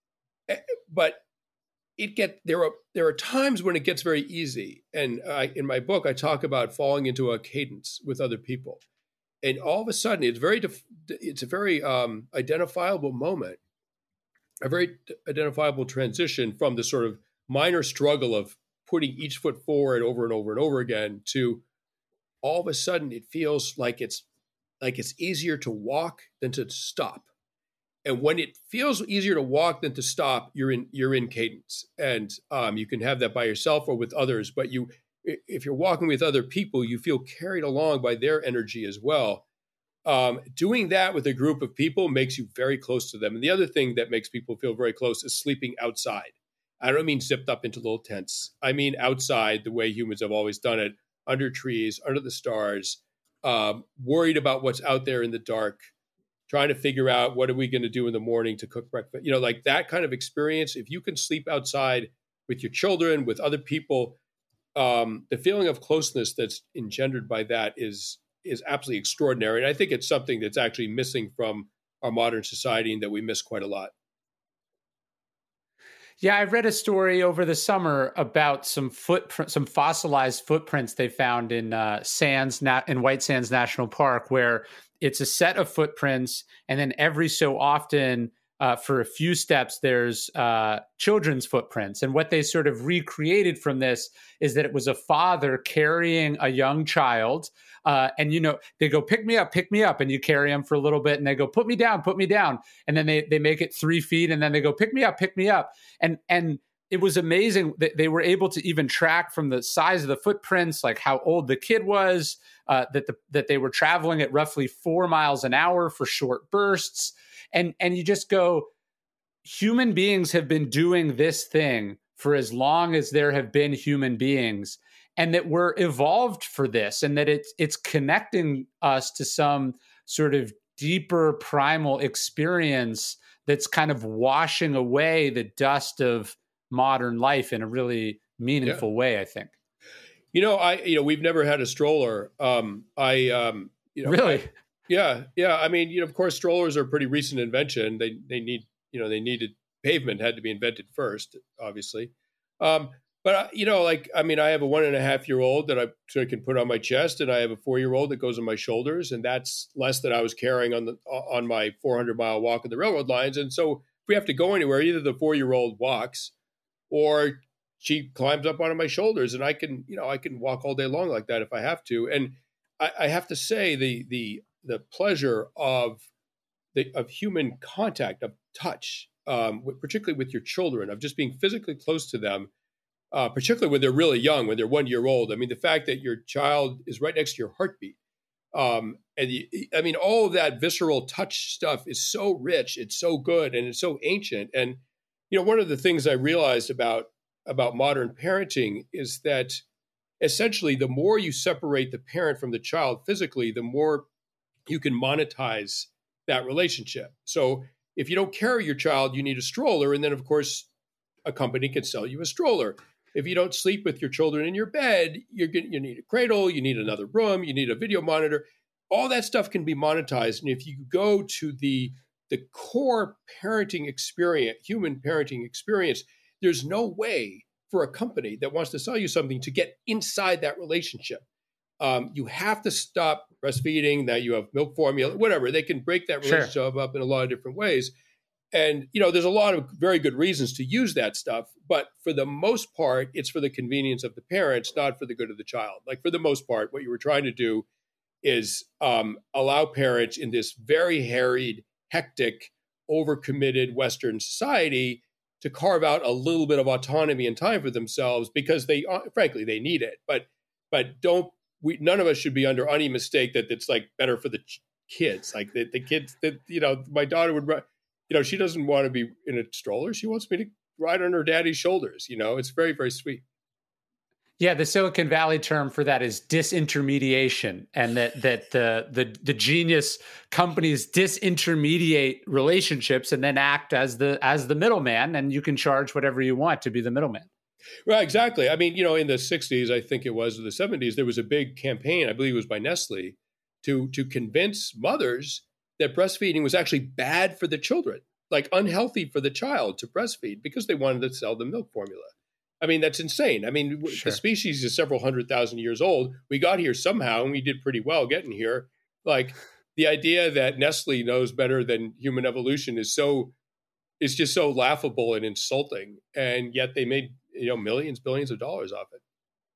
but It get there are there are times when it gets very easy, and I, in my book I talk about falling into a cadence with other people, and all of a sudden it's very def, it's a very um, identifiable moment, a very identifiable transition from the sort of minor struggle of putting each foot forward over and over and over again to all of a sudden it feels like it's like it's easier to walk than to stop. And when it feels easier to walk than to stop, you're in you're in cadence, and um, you can have that by yourself or with others. But you, if you're walking with other people, you feel carried along by their energy as well. Um, doing that with a group of people makes you very close to them. And the other thing that makes people feel very close is sleeping outside. I don't mean zipped up into little tents. I mean outside, the way humans have always done it, under trees, under the stars, um, worried about what's out there in the dark, trying to figure out what are we going to do in the morning to cook breakfast, you know, like that kind of experience. If you can sleep outside with your children, with other people, um, the feeling of closeness that's engendered by that is is absolutely extraordinary. And I think it's something that's actually missing from our modern society and that we miss quite a lot. Yeah, I read a story over the summer about some footprint, some fossilized footprints they found in uh, Sands, in White Sands National Park, where it's a set of footprints, and then every so often, uh, for a few steps, there's uh, children's footprints. And what they sort of recreated from this is that it was a father carrying a young child. Uh, and, you know, they go, pick me up, pick me up. And you carry them for a little bit and they go, put me down, put me down. And then they they make it three feet and then they go, pick me up, pick me up. And, and it was amazing that they were able to even track from the size of the footprints, like how old the kid was, uh, that the, that they were traveling at roughly four miles an hour for short bursts. And, and you just go, human beings have been doing this thing for as long as there have been human beings, and that we're evolved for this, and that it's it's connecting us to some sort of deeper primal experience that's kind of washing away the dust of modern life in a really meaningful yeah. way, I think. You know, I you know we've never had a stroller. Um, I um, you know, really, I, yeah, yeah. I mean, you know, of course, strollers are a pretty recent invention. They they need you know they needed pavement had to be invented first, obviously. Um, But, uh, you know, like, I mean, I have a one and a half year old that I sort of can put on my chest, and I have a four year old that goes on my shoulders. And that's less than I was carrying on the on my four hundred mile walk on the railroad lines. And so if we have to go anywhere, either the four year old walks or she climbs up onto my shoulders, and I can, you know, I can walk all day long like that if I have to. And I, I have to say the the the pleasure of the of human contact, of touch, um, particularly with your children, of just being physically close to them, uh, particularly when they're really young, when they're one year old. I mean, the fact that your child is right next to your heartbeat. Um, and you, I mean, all of that visceral touch stuff is so rich. It's so good. And it's so ancient. And, you know, one of the things I realized about, about modern parenting is that essentially the more you separate the parent from the child physically, the more you can monetize that relationship. So if you don't carry your child, you need a stroller. And then, of course, a company can sell you a stroller. If you don't sleep with your children in your bed, you're getting, you need a cradle, you need another room, you need a video monitor. All that stuff can be monetized. And if you go to the, the core parenting experience, human parenting experience, there's no way for a company that wants to sell you something to get inside that relationship. Um, you have to stop breastfeeding, that you have milk formula, whatever. They can break that relationship sure. up in a lot of different ways. And, you know, there's a lot of very good reasons to use that stuff. But for the most part, it's for the convenience of the parents, not for the good of the child. Like, for the most part, what you were trying to do is um, allow parents in this very harried, hectic, overcommitted Western society to carve out a little bit of autonomy and time for themselves, because they, uh, frankly, they need it. But but don't, we, none of us should be under any mistake that it's like better for the ch- kids. Like the, the kids that, you know, my daughter would, you know, she doesn't want to be in a stroller. She wants me to ride on her daddy's shoulders. You know, it's very, very sweet. Yeah, the Silicon Valley term for that is disintermediation, and that that the the the genius companies disintermediate relationships and then act as the as the middleman, and you can charge whatever you want to be the middleman. Right, exactly. I mean, you know, in the sixties, I think it was, or the seventies, there was a big campaign, I believe it was by Nestle, to to convince mothers that breastfeeding was actually bad for the children, like unhealthy for the child to breastfeed, because they wanted to sell the milk formula. I mean, that's insane. I mean, sure. The species is several hundred thousand years old. We got here somehow, and we did pretty well getting here. Like, the idea that Nestle knows better than human evolution is so, is just so laughable and insulting. And yet they made, you know, millions, billions of dollars off it.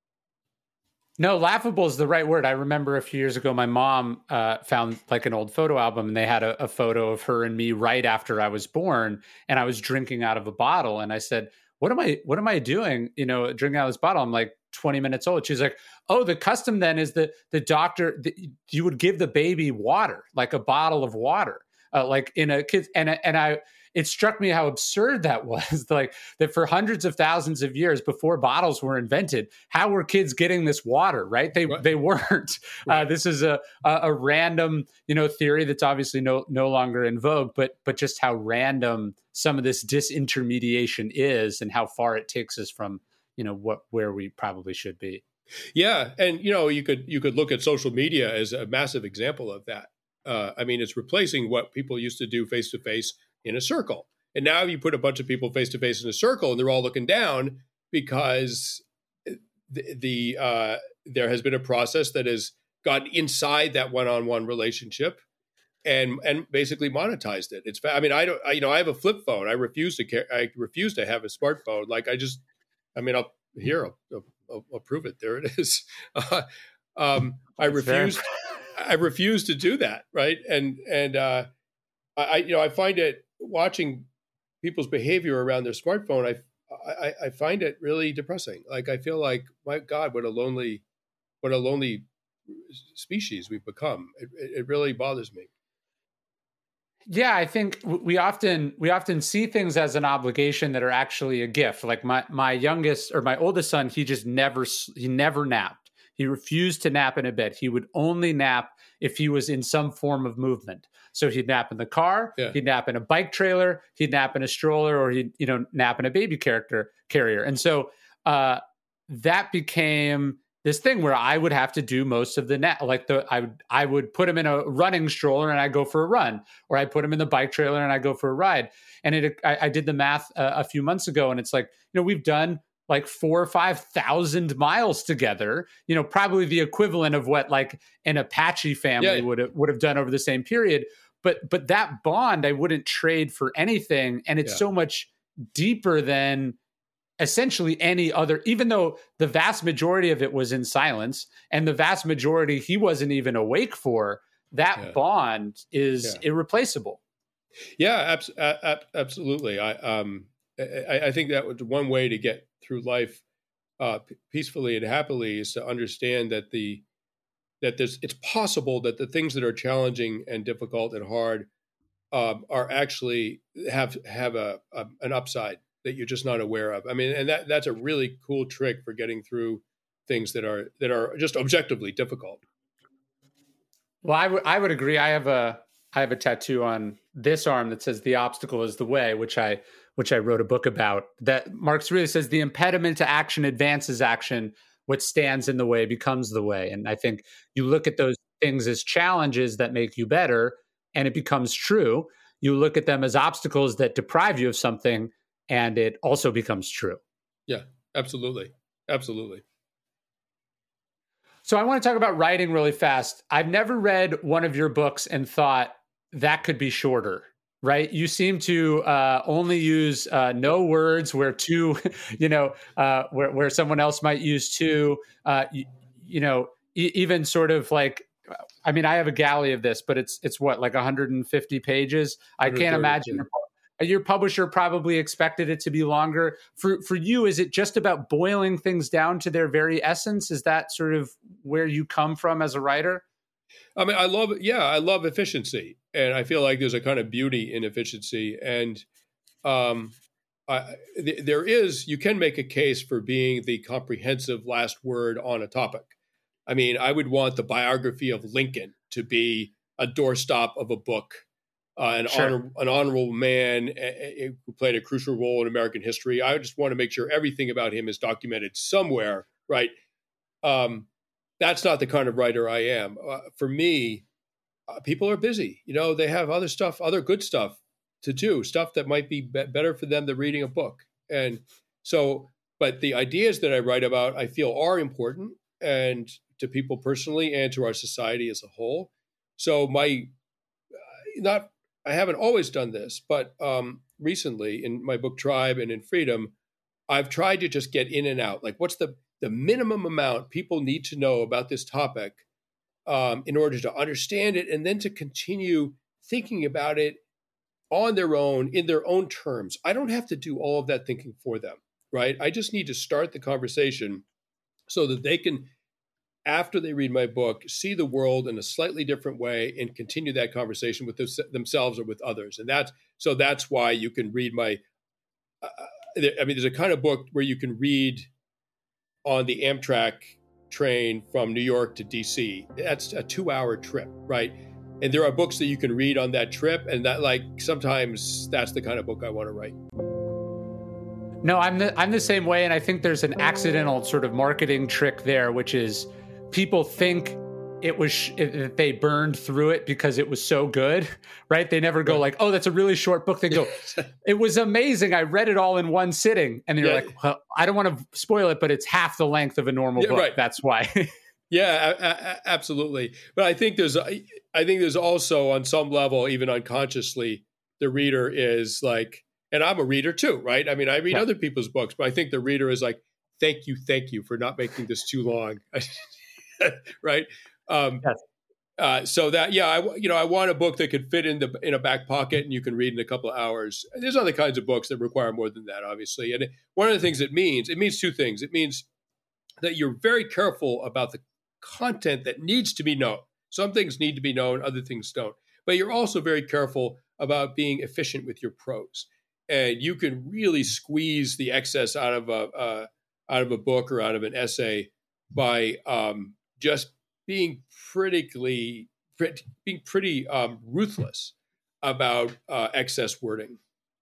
No, laughable is the right word. I remember a few years ago, my mom uh, found like an old photo album, and they had a, a photo of her and me right after I was born, and I was drinking out of a bottle. And I said, what am I, what am I doing? You know, drinking out of this bottle. I'm like twenty minutes old. She's like, oh, the custom then is that the doctor, the, you would give the baby water, like a bottle of water, uh, like in a kid. And, and I, it struck me how absurd that was. Like, that for hundreds of thousands of years before bottles were invented, how were kids getting this water? Right? They right. they weren't. Right. Uh, this is a, a a random, you know, theory that's obviously no no longer in vogue. But but just how random some of this disintermediation is, and how far it takes us from, you know, what where we probably should be. Yeah, and you know, you could you could look at social media as a massive example of that. Uh, I mean, it's replacing what people used to do face to face in a circle. And now you put a bunch of people face to face in a circle, and they're all looking down because the, the uh, there has been a process that has gotten inside that one-on-one relationship and and basically monetized it. It's, I mean, I don't, I, you know, I have a flip phone. I refuse to care. I refuse to have a smartphone. Like, I just, I mean, I'll here, I'll, I'll, I'll prove it. There it is. Uh, um, I refuse, I refuse to do that. Right. And, and uh, I, you know, I find it, watching people's behavior around their smartphone, I, I I find it really depressing. Like, I feel like, my God, what a lonely, what a lonely species we've become. It, it really bothers me. Yeah, I think we often we often see things as an obligation that are actually a gift. Like my my youngest or my oldest son, he just never he never napped. He refused to nap in a bed. He would only nap if he was in some form of movement. So he'd nap in the car, yeah. he'd nap in a bike trailer, he'd nap in a stroller, or he'd, you know, nap in a baby character carrier. And so uh, that became this thing where I would have to do most of the nap. Like the I would I would put him in a running stroller and I'd go for a run, or I put him in the bike trailer and I'd go for a ride. And it I, I did the math uh, a few months ago, and it's like, you know, we've done like four or five thousand miles together, you know, probably the equivalent of what like an Apache family yeah. would have would have done over the same period. But but that bond I wouldn't trade for anything. And it's yeah. so much deeper than essentially any other, even though the vast majority of it was in silence and the vast majority he wasn't even awake for, that yeah. bond is yeah. irreplaceable. Yeah, abs- a- a- absolutely. I, um, I, I think that was one way to get through life uh, p- peacefully and happily is to understand that the that there's it's possible that the things that are challenging and difficult and hard um, are actually have have a, a an upside that you're just not aware of. I mean, and that that's a really cool trick for getting through things that are that are just objectively difficult. Well, I would I would agree. I have a I have a tattoo on this arm that says "The obstacle is the way," which I which I wrote a book about. That Marx really says the impediment to action advances action. What stands in the way becomes the way. And I think you look at those things as challenges that make you better, and it becomes true. You look at them as obstacles that deprive you of something, and it also becomes true. Yeah, absolutely, absolutely. So I want to talk about writing really fast. I've never read one of your books and thought that could be shorter, right? You seem to uh, only use uh, no words where two, you know, uh, where, where someone else might use two, uh, you, you know, e- even sort of like, I mean, I have a galley of this, but it's, it's what, like one hundred fifty pages. I can't imagine your publisher probably expected it to be longer. For for you, is it just about boiling things down to their very essence? Is that sort of where you come from as a writer? I mean, I love, yeah, I love efficiency. And I feel like there's a kind of beauty in efficiency. And um, I, th- there is, you can make a case for being the comprehensive last word on a topic. I mean, I would want the biography of Lincoln to be a doorstop of a book. Uh, an, Sure. honor, an honorable man uh, who played a crucial role in American history. I just want to make sure everything about him is documented somewhere, right? Um, that's not the kind of writer I am. Uh, for me, uh, people are busy. You know, they have other stuff, other good stuff to do, stuff that might be, be better for them than reading a book. And so, but the ideas that I write about, I feel are important and to people personally and to our society as a whole. So my, uh, not, I haven't always done this, but um, recently in my book Tribe and in Freedom, I've tried to just get in and out. Like, what's the, the minimum amount people need to know about this topic um, in order to understand it and then to continue thinking about it on their own, in their own terms. I don't have to do all of that thinking for them, right? I just need to start the conversation so that they can, after they read my book, see the world in a slightly different way and continue that conversation with this, themselves or with others. And that's, so that's why you can read my, uh, I mean, there's a kind of book where you can read on the Amtrak train from New York to D C. That's a two hour trip, right? And there are books that you can read on that trip. And that, like, sometimes that's the kind of book I want to write. No, I'm the, I'm the same way. And I think there's an accidental sort of marketing trick there, which is people think it was sh- it, they burned through it because it was so good, right? They never go right. like, oh, that's a really short book. They go, it was amazing. I read it all in one sitting. And they're yeah. like, well, I don't want to spoil it, but it's half the length of a normal yeah, book. Right. That's why. yeah, a- a- absolutely. But I think there's, I think there's also on some level, even unconsciously, the reader is like, and I'm a reader too, right? I mean, I read yeah. other people's books, but I think the reader is like, thank you, thank you for not making this too long. right? Um, yes. uh, so that, yeah, I, you know, I want a book that could fit in the in a back pocket and you can read in a couple of hours. There's other kinds of books that require more than that, obviously. And it, one of the things it means, it means two things. It means that you're very careful about the content that needs to be known. Some things need to be known, other things don't. But you're also very careful about being efficient with your prose. And you can really squeeze the excess out of a uh, out of a book or out of an essay by um, just being pretty, being pretty um, ruthless about uh, excess wording.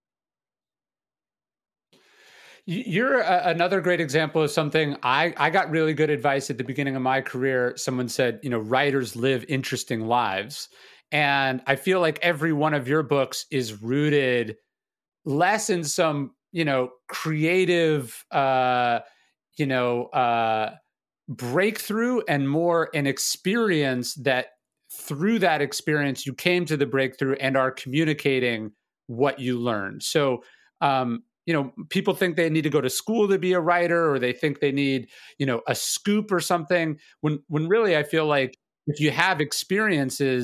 You're a, another great example of something. I, I got really good advice at the beginning of my career. Someone said, you know, writers live interesting lives. And I feel like every one of your books is rooted less in some, you know, creative, uh, you know, uh, breakthrough and more an experience that through that experience, you came to the breakthrough and are communicating what you learned. So, um, you know, people think they need to go to school to be a writer, or they think they need, you know, a scoop or something. When, when really I feel like if you have experiences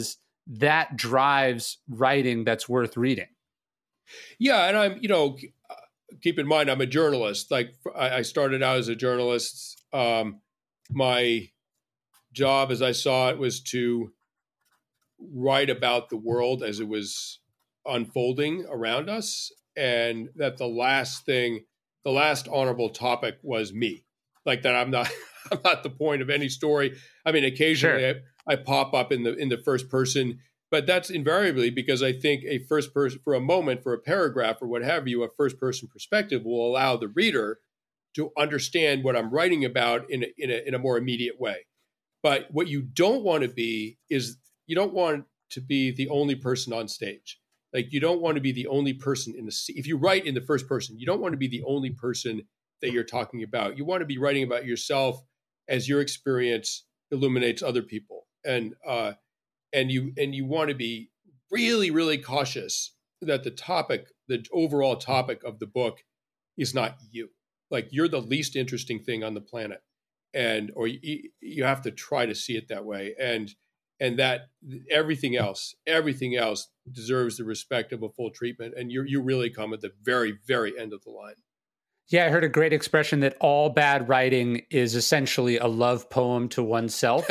that drives writing that's worth reading. Yeah. And I'm, you know, keep in mind, I'm a journalist. Like I started out as a journalist. Um, my job, as I saw it, was to write about the world as it was unfolding around us. And that the last thing, the last honorable topic was me. Like that I'm not, I'm not the point of any story. I mean, occasionally sure. I, I pop up in the, in the first person, but that's invariably because I think a first person, for a moment, for a paragraph or what have you, a first person perspective will allow the reader to understand what I'm writing about in a, in a, in a more immediate way. But what you don't want to be is you don't want to be the only person on stage. Like you don't want to be the only person in the scene. If you write in the first person, you don't want to be the only person that you're talking about. You want to be writing about yourself as your experience illuminates other people. And uh, and you and you want to be really, really cautious that the topic, the overall topic of the book is not you. Like you're the least interesting thing on the planet. And or you, you have to try to see it that way. And and that everything else, everything else deserves the respect of a full treatment. And you you really come at the very, very end of the line. Yeah, I heard a great expression that all bad writing is essentially a love poem to oneself.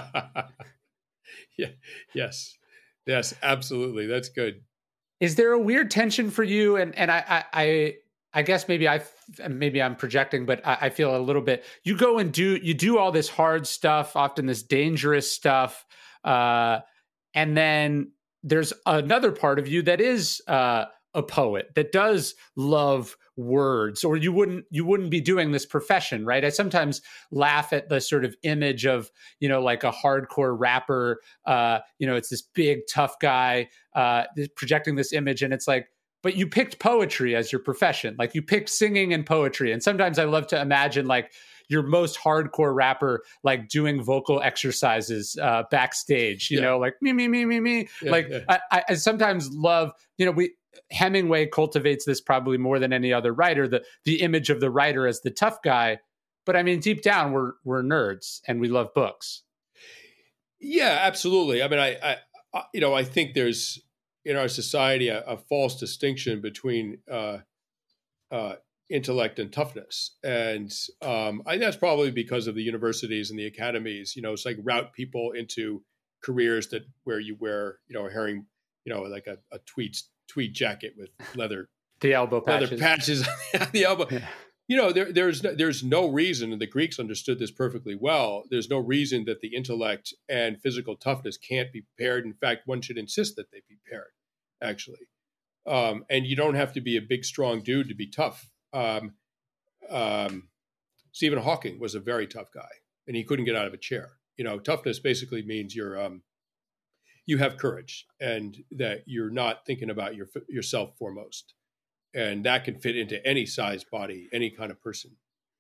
Yeah. Yes. Yes, absolutely. That's good. Is there a weird tension for you? And and I I I, I guess maybe I maybe I'm projecting, but I, I feel a little bit. You go and do you do all this hard stuff, often this dangerous stuff, uh, and then there's another part of you that is uh, a poet that does love words, or you wouldn't you wouldn't be doing this profession, right? I sometimes laugh at the sort of image of, you know, like a hardcore rapper, uh, you know, it's this big tough guy uh, projecting this image, and it's like, but you picked poetry as your profession, like you picked singing and poetry, and sometimes I love to imagine like your most hardcore rapper like doing vocal exercises uh, backstage, you yeah. know, like me me me me me, yeah, like yeah. I, I sometimes love, you know, we. Hemingway cultivates this probably more than any other writer, the the image of the writer as the tough guy. But I mean, deep down, we're we're nerds and we love books. Yeah, absolutely. I mean, I, I you know, I think there's in our society a, a false distinction between uh, uh, intellect and toughness, and um, I think that's probably because of the universities and the academies. You know, it's like route people into careers that where you wear, you know, a herring, you know, like a, a tweed. tweed jacket with leather, the elbow patches, leather patches on the elbow. Yeah. You know, there, there's no, there's no reason, and the Greeks understood this perfectly well. There's no reason that the intellect and physical toughness can't be paired. In fact, one should insist that they be paired, actually. Um, and you don't have to be a big, strong dude to be tough. Um, um, Stephen Hawking was a very tough guy, and he couldn't get out of a chair. You know, toughness basically means you're um, you have courage and that you're not thinking about your, yourself foremost. And that can fit into any size body, any kind of person.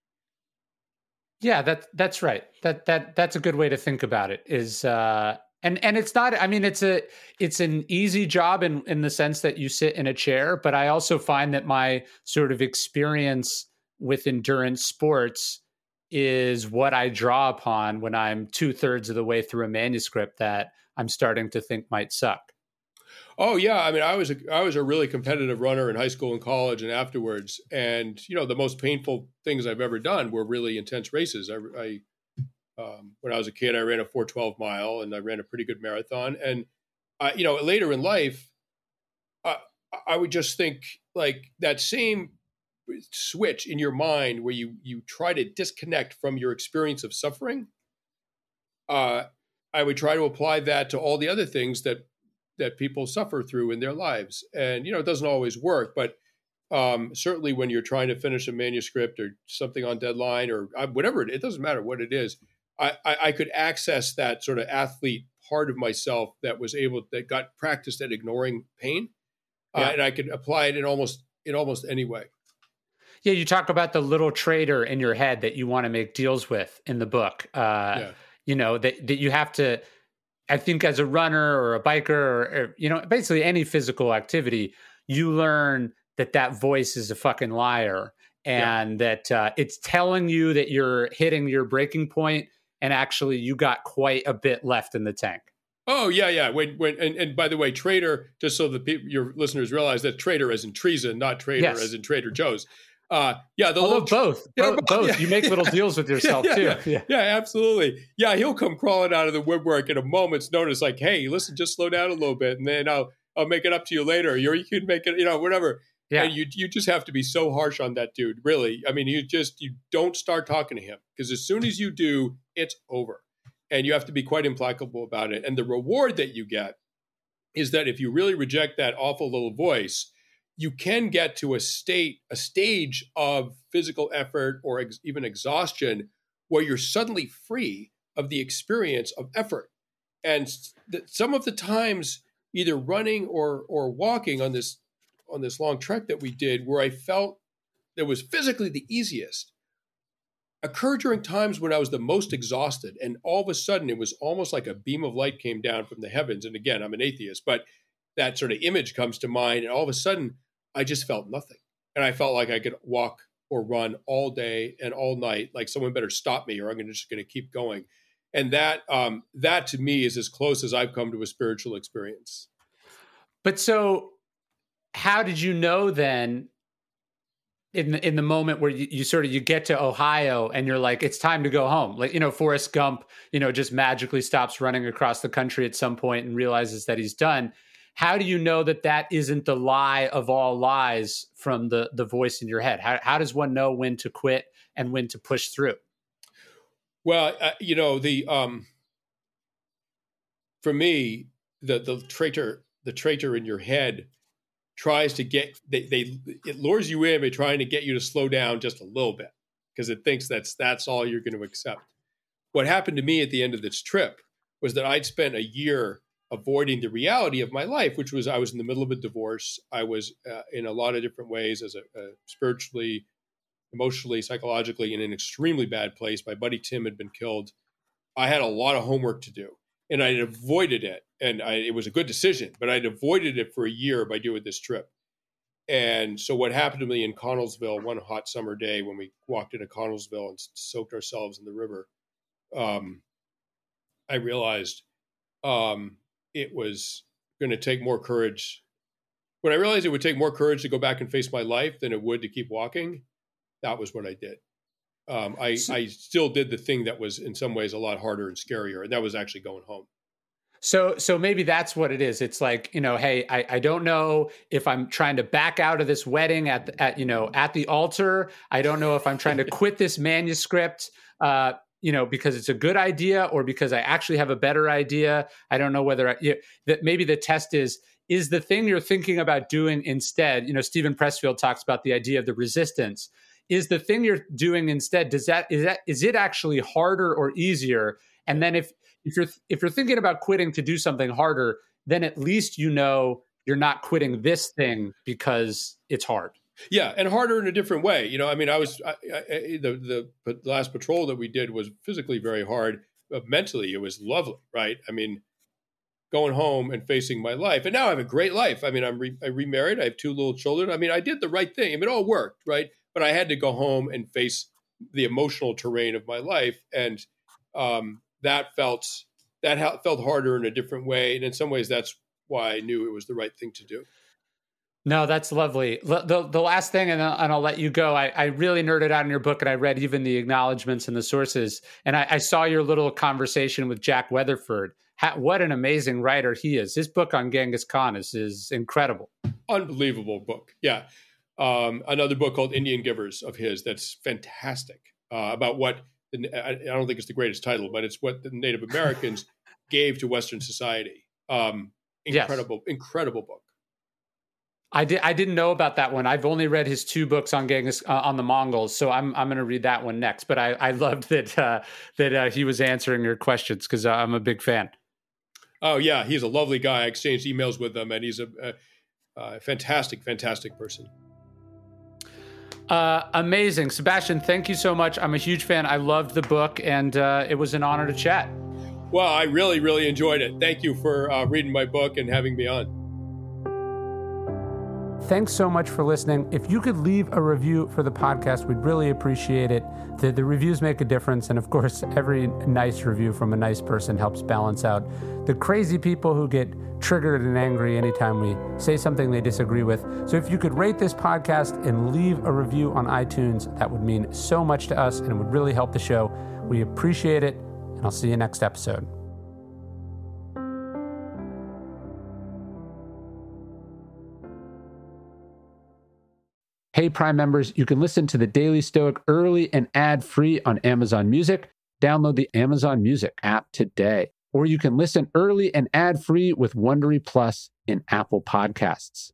Yeah, that, that's right. That, that, that's a good way to think about it is, uh, and, and it's not, I mean, it's a, it's an easy job in, in the sense that you sit in a chair, but I also find that my sort of experience with endurance sports is what I draw upon when I'm two thirds of the way through a manuscript that I'm starting to think might suck. Oh yeah, I mean, I was a, I was a really competitive runner in high school and college and afterwards, and you know, the most painful things I've ever done were really intense races. I, I um, when I was a kid, I ran a four twelve mile, and I ran a pretty good marathon. And I, you know, later in life, I, I would just think like that same switch in your mind where you you try to disconnect from your experience of suffering. Uh, I would try to apply that to all the other things that that people suffer through in their lives. And, you know, it doesn't always work, but um, certainly when you're trying to finish a manuscript or something on deadline or whatever, it, it doesn't matter what it is. I, I, I could access that sort of athlete part of myself that was able, that got practiced at ignoring pain. Yeah. Uh, and I could apply it in almost, in almost any way. Yeah. You talk about the little trader in your head that you want to make deals with in the book. Uh, yeah. You know, that, that you have to, I think as a runner or a biker or, or, you know, basically any physical activity, you learn that that voice is a fucking liar and yeah. that uh, it's telling you that you're hitting your breaking point and actually you got quite a bit left in the tank. Oh yeah, yeah. When when and, and by the way, traitor. Just so the people, your listeners realize that traitor as in treason, not traitor yes. as in Trader Joe's. Uh, yeah, the Although little, both, yeah, both, both. Yeah. You make little deals with yourself yeah, too. Yeah, yeah, yeah, absolutely. Yeah, he'll come crawling out of the woodwork at a moment's notice, like, "Hey, listen, just slow down a little bit, and then I'll I'll make it up to you later. Or you can make it, you know, whatever." Yeah. And you you just have to be so harsh on that dude. Really, I mean, you just you don't start talking to him because as soon as you do, it's over, and you have to be quite implacable about it. And the reward that you get is that if you really reject that awful little voice, you can get to a state, a stage of physical effort or ex- even exhaustion where you're suddenly free of the experience of effort. And th- some of the times, either running or or walking on this on this long trek that we did, where I felt that was physically the easiest, occurred during times when I was the most exhausted. And all of a sudden, it was almost like a beam of light came down from the heavens. And again, I'm an atheist, but that sort of image comes to mind. And all of a sudden, I just felt nothing. And I felt like I could walk or run all day and all night, like someone better stop me or I'm gonna, just going to keep going. And that, um, that to me is as close as I've come to a spiritual experience. But so how did you know then in the, in the moment where you, you sort of, you get to Ohio and you're like, it's time to go home? Like, you know, Forrest Gump, you know, just magically stops running across the country at some point and realizes that he's done. How do you know that that isn't the lie of all lies from the, the voice in your head? How, how does one know when to quit and when to push through? Well, uh, you know, the, um, for me, the, the traitor, the traitor in your head tries to get, they, they, it lures you in by trying to get you to slow down just a little bit because it thinks that's, that's all you're going to accept. What happened to me at the end of this trip was that I'd spent a year avoiding the reality of my life, which was I was in the middle of a divorce. I was uh, in a lot of different ways as a, a spiritually, emotionally, psychologically in an extremely bad place. My buddy Tim had been killed. I had a lot of homework to do and I avoided it. And I, it was a good decision, but I'd avoided it for a year by doing this trip. And so what happened to me in Connellsville one hot summer day when we walked into Connellsville and soaked ourselves in the river, um, I realized um, it was going to take more courage. When I realized it would take more courage to go back and face my life than it would to keep walking, that was what I did. Um, I, I still did the thing that was in some ways a lot harder and scarier, and that was actually going home. So, so maybe that's what it is. It's like, you know, hey, I, I don't know if I'm trying to back out of this wedding at, the, at, you know, at the altar. I don't know if I'm trying to quit this manuscript, uh, you know, because it's a good idea or because I actually have a better idea. I don't know whether I, you know, that maybe the test is, is the thing you're thinking about doing instead, you know, Stephen Pressfield talks about the idea of the resistance. Is the thing you're doing instead, does that, is that, is it actually harder or easier? And then if, If you're if you're thinking about quitting to do something harder, then at least you know you're not quitting this thing because it's hard. Yeah, and harder in a different way. You know, I mean, I was I, I, the the last patrol that we did was physically very hard, but mentally it was lovely, right? I mean, going home and facing my life, and now I have a great life. I mean, I'm re, I remarried. I have two little children. I mean, I did the right thing. I mean, it all worked, right? But I had to go home and face the emotional terrain of my life, and um, that felt that felt harder in a different way. And in some ways, that's why I knew it was the right thing to do. No, that's lovely. The, the, the last thing, and I'll, and I'll let you go. I, I really nerded out in your book, and I read even the acknowledgments and the sources. And I, I saw your little conversation with Jack Weatherford. How, what an amazing writer he is. His book on Genghis Khan is, is incredible. Unbelievable book. Yeah. Um, another book called Indian Givers of his that's fantastic uh, about what, I don't think it's the greatest title, but it's what the Native Americans gave to Western society. Um, incredible, yes. incredible book. I did. I didn't know about that one. I've only read his two books on Genghis uh, on the Mongols, so I'm I'm going to read that one next. But I, I loved that uh, that uh, he was answering your questions because uh, I'm a big fan. Oh yeah, he's a lovely guy. I exchanged emails with him, and he's a, a, a fantastic, fantastic person. Uh, amazing. Sebastian, thank you so much. I'm a huge fan. I loved the book, and uh, it was an honor to chat. Well, I really, really enjoyed it. Thank you for uh, reading my book and having me on. thanks so much for listening. If you could leave a review for the podcast, we'd really appreciate it. The, the reviews make a difference. And of course, every nice review from a nice person helps balance out the crazy people who get triggered and angry anytime we say something they disagree with. So if you could rate this podcast and leave a review on iTunes, that would mean so much to us and it would really help the show. We appreciate it, and I'll see you next episode. Hey, Prime members, you can listen to The Daily Stoic early and ad-free on Amazon Music. Download the Amazon Music app today. Or you can listen early and ad-free with Wondery Plus in Apple Podcasts.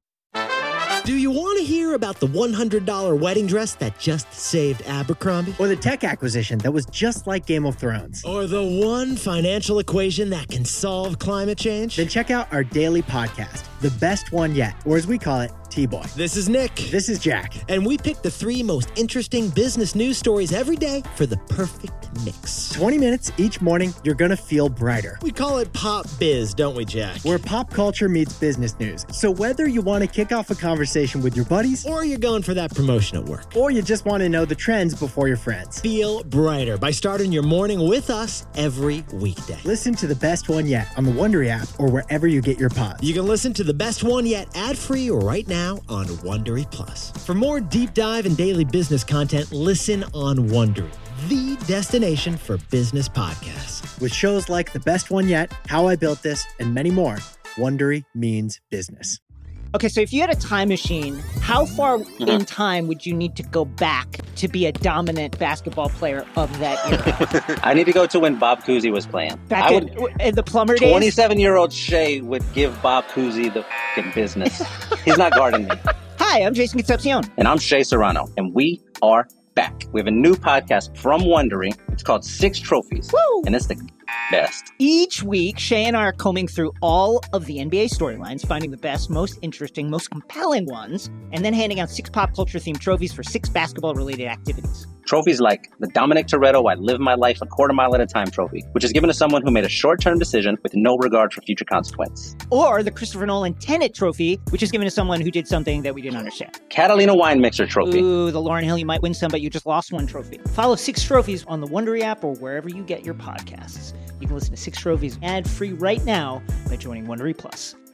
Do you want to hear about the one hundred dollars wedding dress that just saved Abercrombie? Or the tech acquisition that was just like Game of Thrones? Or the one financial equation that can solve climate change? Then check out our daily podcast, The Best One Yet, or as we call it, T-Boy. This is Nick. This is Jack. And we pick the three most interesting business news stories every day for the perfect mix. twenty minutes each morning, you're going to feel brighter. We call it Pop Biz, don't we, Jack? Where pop culture meets business news. So whether you want to kick off a conversation with your buddies, or you're going for that promotion at work, or you just want to know the trends before your friends, feel brighter by starting your morning with us every weekday. Listen to The Best One Yet on the Wondery app or wherever you get your pods. You can listen to The Best One Yet ad-free right now on Wondery Plus. For more deep dive and daily business content, listen on Wondery, the destination for business podcasts. With shows like The Best One Yet, How I Built This, and many more, Wondery means business. Okay, so if you had a time machine, how far in time would you need to go back to be a dominant basketball player of that era? I need to go to when Bob Cousy was playing. Back I in, would, in the plumber days? twenty-seven-year-old Shea would give Bob Cousy the f***ing business. He's not guarding me. Hi, I'm Jason Concepcion. And I'm Shea Serrano, and we are back. We have a new podcast from Wondery. It's called Six Trophies. Woo! And it's the best. Each week, Shea and I are combing through all of the N B A storylines, finding the best, most interesting, most compelling ones, and then handing out six pop culture-themed trophies for six basketball-related activities. Trophies like the Dominic Toretto I Live My Life a Quarter Mile at a Time trophy, which is given to someone who made a short-term decision with no regard for future consequence. Or the Christopher Nolan Tenet trophy, which is given to someone who did something that we didn't understand. Catalina Wine Mixer trophy. Ooh, the Lauryn Hill You Might Win Some, But You Just Lost One trophy. Follow Six Trophies on the Wondery app or wherever you get your podcasts. You can listen to Six Trophies ad-free right now by joining Wondery Plus.